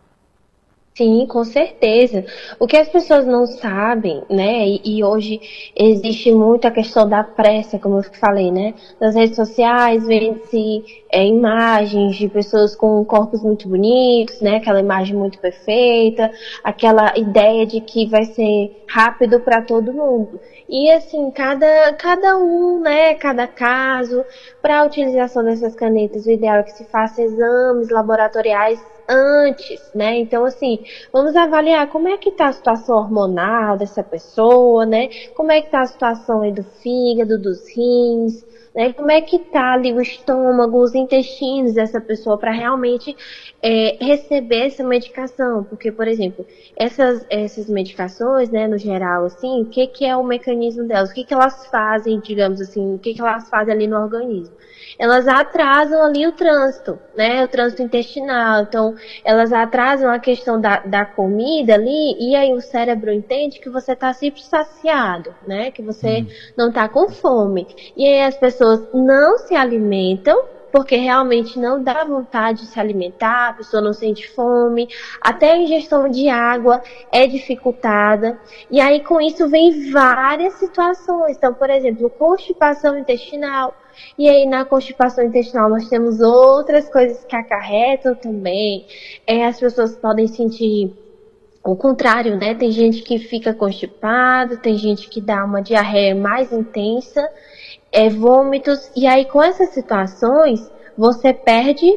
Sim, com certeza. O que as pessoas não sabem, né, e, e hoje existe muito a questão da pressa, como eu falei, né, nas redes sociais vende-se é, imagens de pessoas com corpos muito bonitos, né, aquela imagem muito perfeita, aquela ideia de que vai ser rápido para todo mundo. E assim, cada, cada um, né, cada caso, para a utilização dessas canetas, o ideal é que se faça exames laboratoriais antes, né? Então, assim, vamos avaliar como é que tá a situação hormonal dessa pessoa, né? Como é que tá a situação aí do fígado, dos rins, né? Como é que tá ali o estômago, os intestinos dessa pessoa para realmente é, receber essa medicação. Porque, por exemplo, essas, essas medicações, né, no geral, assim, o que que é o mecanismo delas? O que que elas fazem, digamos assim, o que que elas fazem ali no organismo? Elas atrasam ali o trânsito, né, o trânsito intestinal, então elas atrasam a questão da, da comida ali, e aí o cérebro entende que você está sempre saciado, né, que você hum. não está com fome, e aí as pessoas não se alimentam, porque realmente não dá vontade de se alimentar, a pessoa não sente fome, até a ingestão de água é dificultada, e aí com isso vem várias situações, então, por exemplo, constipação intestinal. E aí na constipação intestinal nós temos outras coisas que acarretam também. É, as pessoas podem sentir o contrário, né? Tem gente que fica constipado, tem gente que dá uma diarreia mais intensa, é, vômitos. E aí com essas situações você perde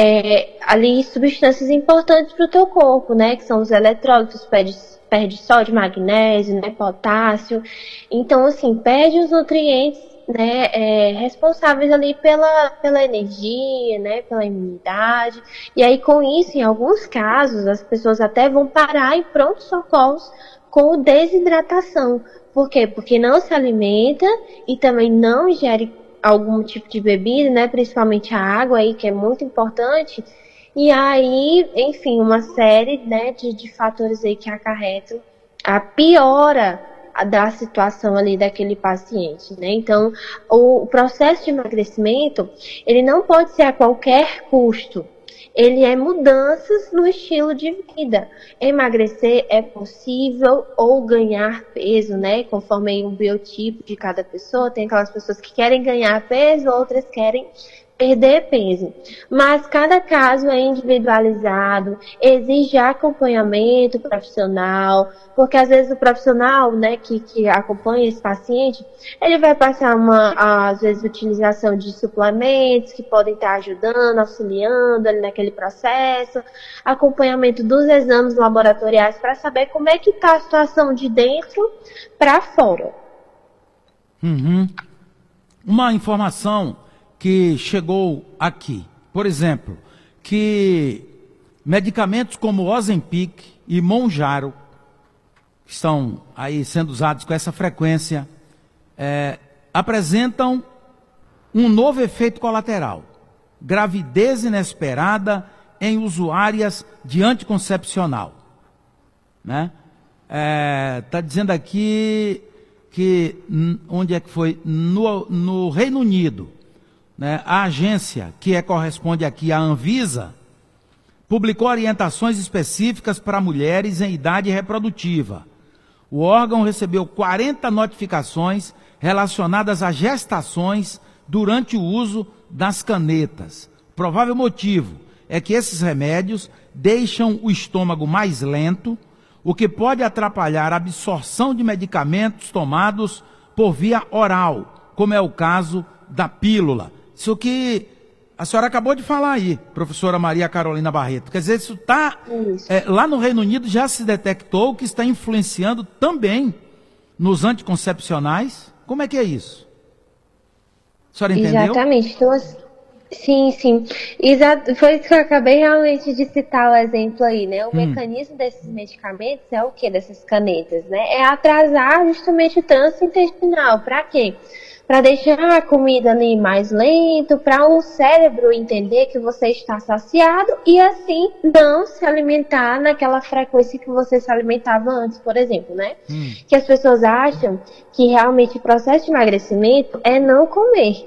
é, ali substâncias importantes para o teu corpo, né? Que são os eletrólitos, perde, perde sódio, magnésio, né? Potássio. Então assim, perde os nutrientes, né, é, responsáveis ali pela, pela energia, né, pela imunidade, e aí com isso, em alguns casos, as pessoas até vão parar em pronto-socorros com desidratação. Por quê? Porque não se alimenta e também não ingere algum tipo de bebida, né, principalmente a água aí, que é muito importante, e aí, enfim, uma série, né, de, de fatores aí que acarretam a piora da situação ali daquele paciente, né? Então, o, o processo de emagrecimento, ele não pode ser a qualquer custo. Ele é mudanças no estilo de vida. Emagrecer é possível, ou ganhar peso, né? Conforme aí um biotipo de cada pessoa. Tem aquelas pessoas que querem ganhar peso, outras querem perder peso. Mas cada caso é individualizado, exige acompanhamento profissional, porque às vezes o profissional, né, que, que acompanha esse paciente, ele vai passar uma, às vezes, utilização de suplementos que podem estar ajudando, auxiliando ali naquele processo, acompanhamento dos exames laboratoriais para saber como é que está a situação de dentro para fora. Uhum. Uma informação que chegou aqui, por exemplo, que medicamentos como Ozempic e Mounjaro, que estão aí sendo usados com essa frequência, é, apresentam um novo efeito colateral: gravidez inesperada em usuárias de anticoncepcional. Né? É, tá dizendo aqui que, onde é que foi? No, no Reino Unido, né, a agência que é, corresponde aqui à Anvisa, publicou orientações específicas para mulheres em idade reprodutiva. O órgão recebeu quarenta notificações relacionadas a gestações durante o uso das canetas. O provável motivo é que esses remédios deixam o estômago mais lento, o que pode atrapalhar a absorção de medicamentos tomados por via oral, como é o caso da pílula. Isso que a senhora acabou de falar aí, professora Maria Carolina Barreto. Quer dizer, isso está... É, lá no Reino Unido já se detectou que está influenciando também nos anticoncepcionais. Como é que é isso? A senhora entendeu? Exatamente. Então, sim, sim. Exato. Foi isso que eu acabei realmente de citar o exemplo aí, né? O hum. mecanismo desses medicamentos é o quê? Dessas canetas, né? É atrasar justamente o trânsito intestinal. Para quê? Para deixar a comida ali mais lento, para o cérebro entender que você está saciado e assim não se alimentar naquela frequência que você se alimentava antes, por exemplo, né? Hum. Que as pessoas acham que realmente o processo de emagrecimento é não comer.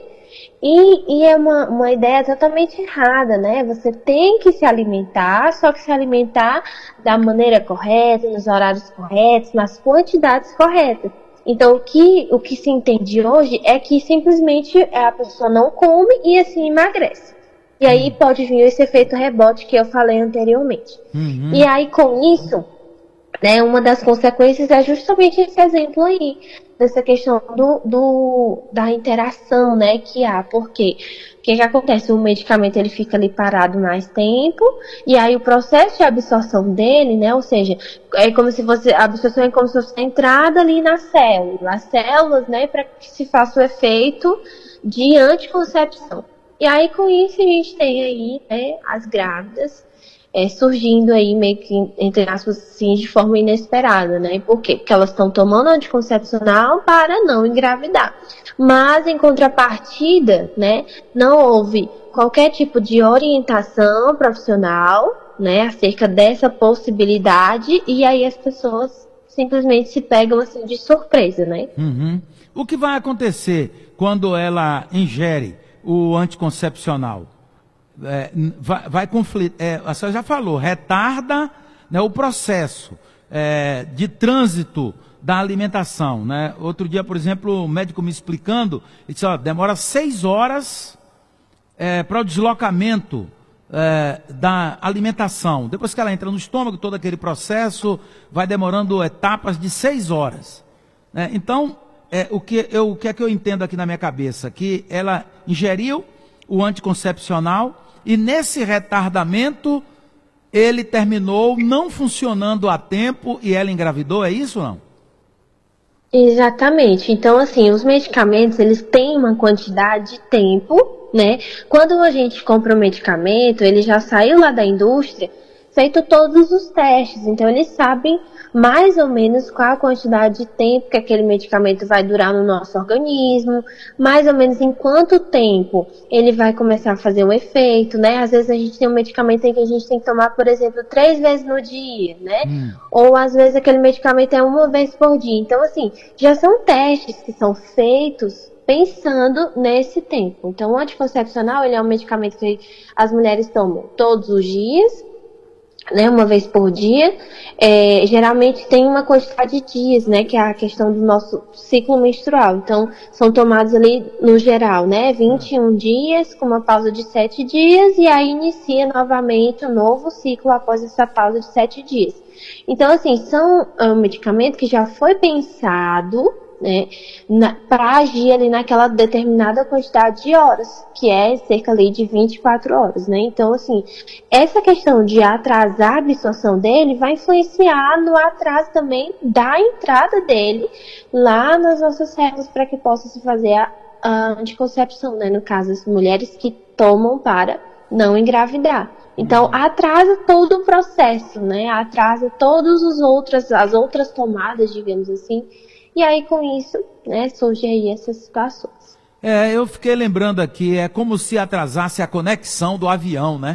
E, e é uma, uma ideia totalmente errada, né? Você tem que se alimentar, só que se alimentar da maneira correta, nos horários corretos, nas quantidades corretas. Então, o que, o que se entende hoje é que simplesmente a pessoa não come e assim emagrece. E aí pode vir esse efeito rebote que eu falei anteriormente. Uhum. E aí, com isso, né, uma das consequências é justamente esse exemplo aí, dessa questão do, do, da interação, né, que há. Por quê? O que que acontece? O medicamento ele fica ali parado mais tempo, e aí o processo de absorção dele, né, ou seja, é como se fosse, a absorção é como se fosse a entrada ali na célula, as células, né, para que se faça o efeito de anticoncepção. E aí com isso a gente tem aí, né, as grávidas, É, surgindo aí meio que, entre aspas, assim, de forma inesperada, né? Por quê? Porque elas estão tomando anticoncepcional para não engravidar. Mas, em contrapartida, né, não houve qualquer tipo de orientação profissional, né, acerca dessa possibilidade, e aí as pessoas simplesmente se pegam, assim, de surpresa, né? Uhum. O que vai acontecer quando ela ingere o anticoncepcional? É, vai, vai conflitar, é, a senhora já falou, retarda, né, o processo é, de trânsito da alimentação, né? Outro dia, por exemplo, o médico me explicando, ele disse, ó, demora seis horas é, para o deslocamento é, da alimentação. Depois que ela entra no estômago, todo aquele processo vai demorando etapas de seis horas. Né? Então, é, o, que eu, o que é que eu entendo aqui na minha cabeça? Que ela ingeriu o anticoncepcional, e nesse retardamento ele terminou não funcionando a tempo e ela engravidou, é isso ou não? Exatamente. Então, assim, os medicamentos, eles têm uma quantidade de tempo, né? Quando a gente compra o medicamento, ele já saiu lá da indústria, feito todos os testes, então eles sabem mais ou menos qual a quantidade de tempo que aquele medicamento vai durar no nosso organismo, mais ou menos em quanto tempo ele vai começar a fazer um efeito, né? Às vezes a gente tem um medicamento em que a gente tem que tomar, por exemplo, três vezes no dia, né? Hum. Ou às vezes aquele medicamento é uma vez por dia. Então, assim, já são testes que são feitos pensando nesse tempo. Então, o anticoncepcional, ele é um medicamento que as mulheres tomam todos os dias, né, uma vez por dia, é, geralmente tem uma quantidade de dias, né, que é a questão do nosso ciclo menstrual. Então, são tomados ali, no geral, né, vinte e um dias, com uma pausa de sete dias, e aí inicia novamente um novo ciclo após essa pausa de sete dias. Então, assim, são um medicamento que já foi pensado, né, para agir ali naquela determinada quantidade de horas, que é cerca ali de vinte e quatro horas, né? Então, assim, essa questão de atrasar a absorção dele vai influenciar no atraso também da entrada dele lá nas nossas células para que possa se fazer a, a anticoncepção, né? No caso, as mulheres que tomam para não engravidar. Então, atrasa todo o processo, né? Atrasa todas as outras, as outras tomadas, digamos assim. E aí, com isso, né, surgem aí essas situações. É, eu fiquei lembrando aqui, é como se atrasasse a conexão do avião, né?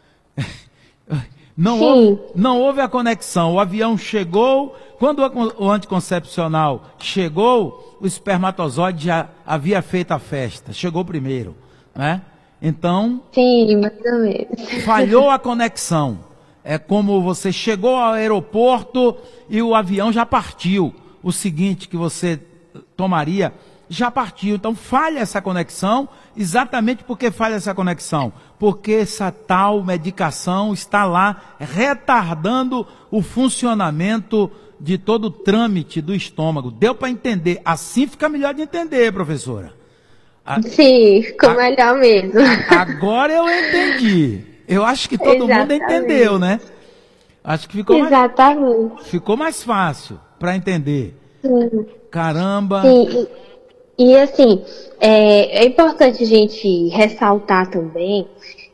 Não houve, não houve a conexão, o avião chegou, quando o anticoncepcional chegou, o espermatozoide já havia feito a festa, chegou primeiro, né? Então, sim, mais ou menos. Falhou a conexão. É como você chegou ao aeroporto e o avião já partiu. O seguinte que você tomaria já partiu. Então falha essa conexão. Exatamente porque falha essa conexão? Porque essa tal medicação está lá retardando o funcionamento de todo o trâmite do estômago. Deu para entender? Assim fica melhor de entender, professora. A, Sim, ficou a, melhor mesmo. Agora eu entendi. Eu acho que todo Exatamente. mundo entendeu, né? Acho que ficou Exatamente. mais, ficou mais fácil para entender. Sim. Caramba. Sim, e, e assim, é, é importante a gente ressaltar também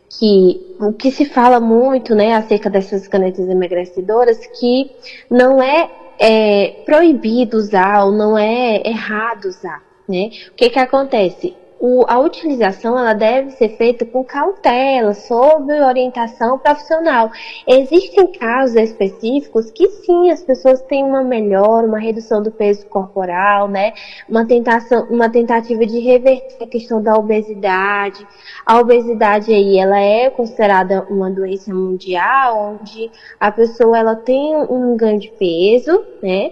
que o que se fala muito, né, acerca dessas canetas emagrecedoras, que não é, é proibido usar ou não é errado usar, né? O que que acontece? O, a utilização ela deve ser feita com cautela, sob orientação profissional. Existem casos específicos que sim, as pessoas têm uma melhora, uma redução do peso corporal, né? Uma tentação, uma tentativa de reverter a questão da obesidade. A obesidade aí, ela é considerada uma doença mundial, onde a pessoa ela tem um ganho de peso, né?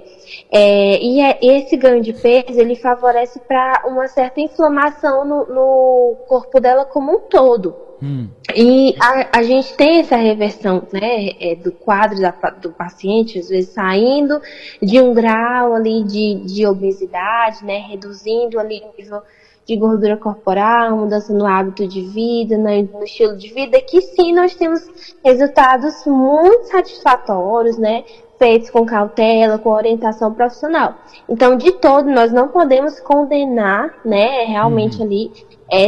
É, e é, esse ganho de peso ele favorece para uma certa inflamação No, no corpo dela como um todo. Hum. E a, a gente tem essa reversão, né, é, do quadro da, do paciente, às vezes saindo de um grau ali de, de obesidade, né, reduzindo ali o nível de gordura corporal, mudança no hábito de vida, no, no estilo de vida, que sim, nós temos resultados muito satisfatórios, né, feitos com cautela, com orientação profissional. Então, de todo, nós não podemos condenar, né, realmente uhum. ali,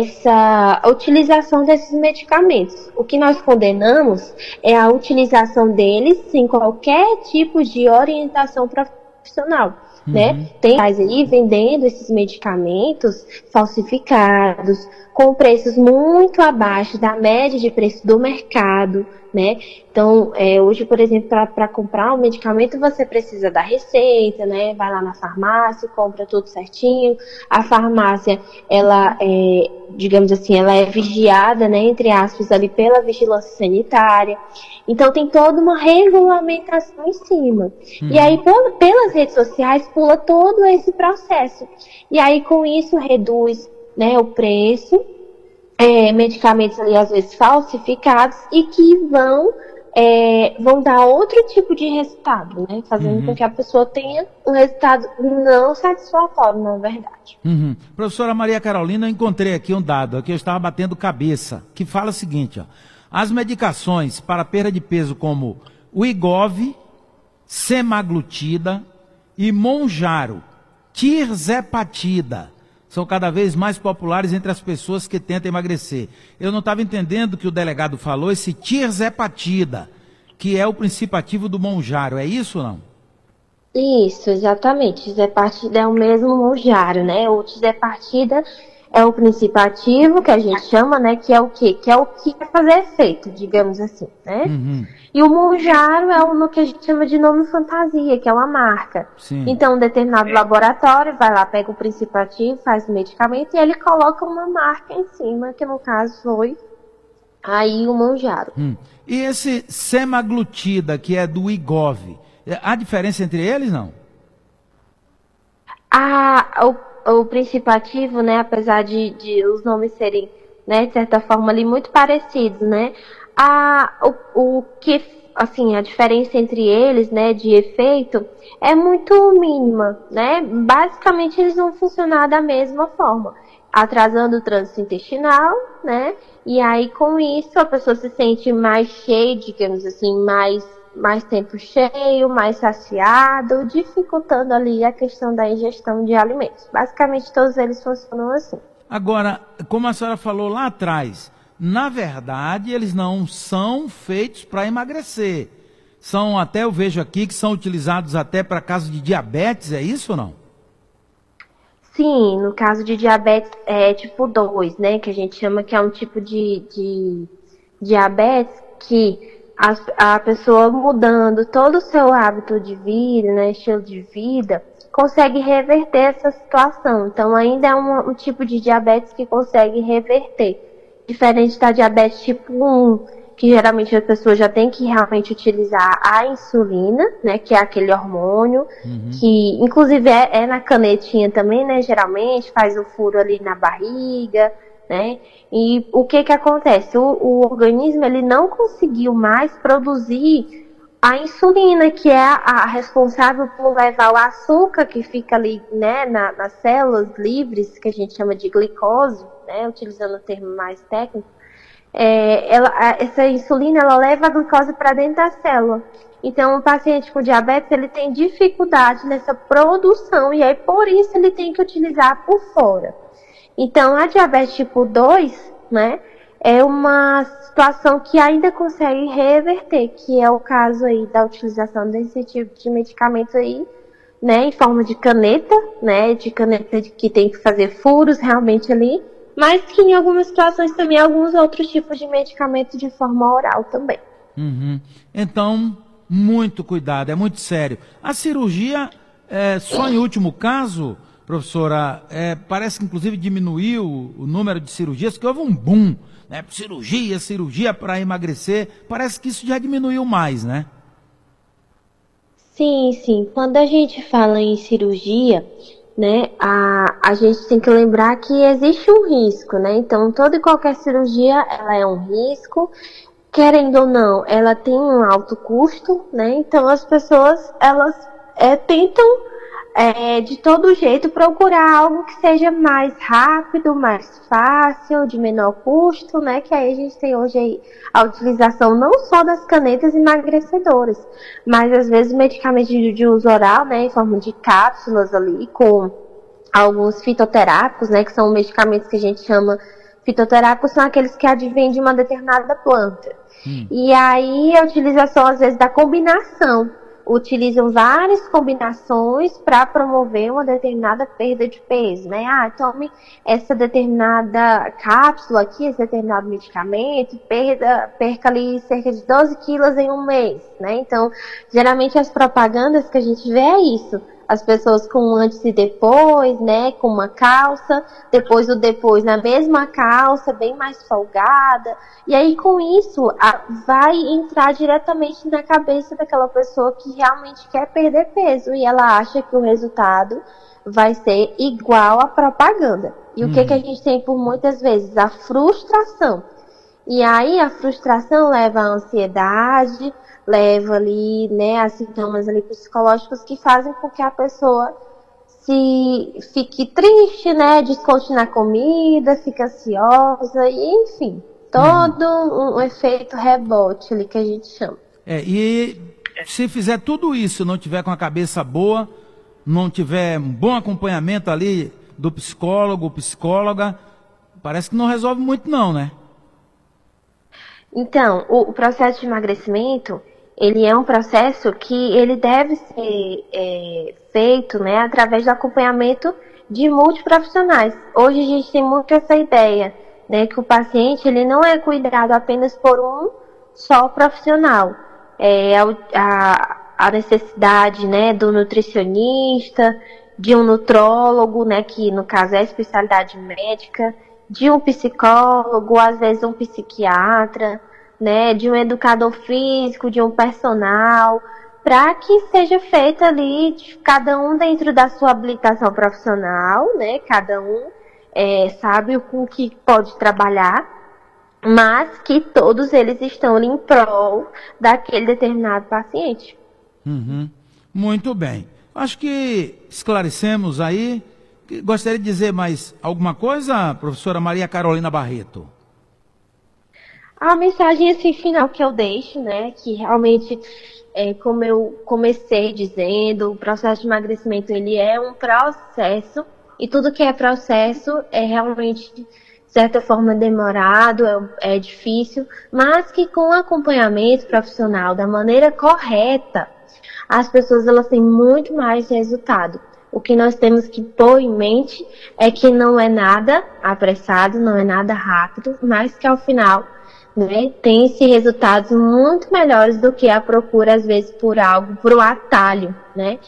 essa utilização desses medicamentos. O que nós condenamos é a utilização deles sem qualquer tipo de orientação profissional. Uhum. Né? Tem aí vendendo esses medicamentos falsificados, com preços muito abaixo da média de preço do mercado, né? Então, é, hoje, por exemplo, para comprar um medicamento, você precisa da receita, né? Vai lá na farmácia, compra tudo certinho. A farmácia, ela é, digamos assim, ela é vigiada, né? Entre aspas, ali pela vigilância sanitária. Então, tem toda uma regulamentação em cima. Hum. E aí, por, pelas redes sociais, pula todo esse processo. E aí, com isso, reduz, né, o preço, é, medicamentos ali às vezes falsificados e que vão, é, vão dar outro tipo de resultado, né, fazendo uhum. com que a pessoa tenha um resultado não satisfatório, na verdade. Uhum. Professora Maria Carolina, eu encontrei aqui um dado, aqui eu estava batendo cabeça, que fala o seguinte, ó, as medicações para perda de peso como o Wegovy, semaglutida e Mounjaro, tirzepatida, são cada vez mais populares entre as pessoas que tentam emagrecer. Eu não estava entendendo o que o delegado falou, esse tirzepatida, que é o princípio ativo do Mounjaro, é isso ou não? Isso, exatamente. Tirzepatida é o mesmo Mounjaro, né? O tirzepatida é o princípio ativo, que a gente chama, né? Que é o quê? Que é o que vai fazer efeito, digamos assim, né? Uhum. E o Mounjaro é o que a gente chama de nome fantasia, que é uma marca. Sim. Então, um determinado laboratório vai lá, pega o princípio ativo, faz o medicamento e ele coloca uma marca em cima, que no caso foi aí o Mounjaro. Hum. E esse semaglutida, que é do Wegovy, há diferença entre eles, não? A, o, o princípio ativo, né, apesar de, de os nomes serem, né, de certa forma ali muito parecidos, né, a, o, o que, assim, a diferença entre eles, né, de efeito é muito mínima, né, basicamente eles vão funcionar da mesma forma, atrasando o trânsito intestinal, né, e aí com isso a pessoa se sente mais cheia, digamos assim, mais mais tempo cheio, mais saciado, dificultando ali a questão da ingestão de alimentos. Basicamente, todos eles funcionam assim. Agora, como a senhora falou lá atrás, na verdade, eles não são feitos para emagrecer. São até, eu vejo aqui, que são utilizados até para casos de diabetes, é isso ou não? Sim, no caso de diabetes é, tipo dois, né, que a gente chama que é um tipo de, de diabetes que A, a pessoa mudando todo o seu hábito de vida, né, estilo de vida, consegue reverter essa situação. Então, ainda é um, um tipo de diabetes que consegue reverter. Diferente da diabetes tipo um, que geralmente a pessoa já tem que realmente utilizar a insulina, né, que é aquele hormônio, uhum. que inclusive é, é na canetinha também, né, geralmente, faz o furo ali na barriga, né? E o que que acontece? O, o organismo ele não conseguiu mais produzir a insulina, que é a, a responsável por levar o açúcar que fica ali, né, na, nas células livres, que a gente chama de glicose, né, utilizando o termo mais técnico. É, ela, a, essa insulina ela leva a glicose para dentro da célula. Então, o paciente com diabetes ele tem dificuldade nessa produção e aí por isso ele tem que utilizar por fora. Então, a diabetes tipo dois, né, é uma situação que ainda consegue reverter, que é o caso aí da utilização desse tipo de medicamento aí, né, em forma de caneta, né, de caneta que tem que fazer furos realmente ali, mas que em algumas situações também alguns outros tipos de medicamento de forma oral também. Uhum. Então, muito cuidado, é muito sério. A cirurgia, é, só em último caso... Professora, é, parece que inclusive diminuiu o número de cirurgias, que houve um boom, né? Cirurgia, cirurgia para emagrecer, parece que isso já diminuiu mais, né? Sim, sim. Quando a gente fala em cirurgia, né, a, a gente tem que lembrar que existe um risco, né? Então, toda e qualquer cirurgia, ela é um risco, querendo ou não, ela tem um alto custo, né? Então, as pessoas, elas é, tentam... É, de todo jeito procurar algo que seja mais rápido, mais fácil, de menor custo, né, que aí a gente tem hoje aí a utilização não só das canetas emagrecedoras, mas às vezes medicamentos de, de uso oral, né, em forma de cápsulas ali, com alguns fitoterápicos, né, que são medicamentos que a gente chama fitoterápicos, são aqueles que advêm de uma determinada planta. Hum. E aí a utilização às vezes da combinação, utilizam várias combinações para promover uma determinada perda de peso, né? Ah, tome essa determinada cápsula aqui, esse determinado medicamento, perda, perca ali cerca de doze quilos em um mês, né? Então, geralmente as propagandas que a gente vê é isso. As pessoas com um antes e depois, né, com uma calça, depois o depois na mesma calça, bem mais folgada, e aí com isso a, vai entrar diretamente na cabeça daquela pessoa que realmente quer perder peso, e ela acha que o resultado vai ser igual à propaganda. E hum. o que, que a gente tem por muitas vezes? A frustração. E aí a frustração leva à ansiedade, leva ali, né, a sintomas ali psicológicos que fazem com que a pessoa se fique triste, né, desconte na comida, fica ansiosa, e enfim, todo hum. um efeito rebote ali que a gente chama. É, e se fizer tudo isso, não tiver com a cabeça boa, não tiver um bom acompanhamento ali do psicólogo, psicóloga, parece que não resolve muito não, né? Então, o, o processo de emagrecimento, ele é um processo que ele deve ser é, feito, né, através do acompanhamento de multiprofissionais. Hoje a gente tem muito essa ideia, né, que o paciente ele não é cuidado apenas por um só profissional. É, a, a necessidade, né, do nutricionista, de um nutrólogo, né, que no caso é a especialidade médica, de um psicólogo, às vezes um psiquiatra, né, de um educador físico, de um personal, para que seja feita ali, cada um dentro da sua habilitação profissional, né, cada um é, sabe com o que pode trabalhar, mas que todos eles estão ali em prol daquele determinado paciente. Uhum. Muito bem. Acho que esclarecemos aí. Gostaria de dizer mais alguma coisa, professora Maria Carolina Barreto? A mensagem assim, final que eu deixo, né, que realmente, é, como eu comecei dizendo, o processo de emagrecimento ele é um processo, e tudo que é processo é realmente, de certa forma, demorado, é, é difícil, mas que com acompanhamento profissional da maneira correta, as pessoas elas têm muito mais resultado. O que nós temos que pôr em mente é que não é nada apressado, não é nada rápido, mas que ao final, né, tem-se resultados muito melhores do que a procura, às vezes, por algo, por um atalho, né?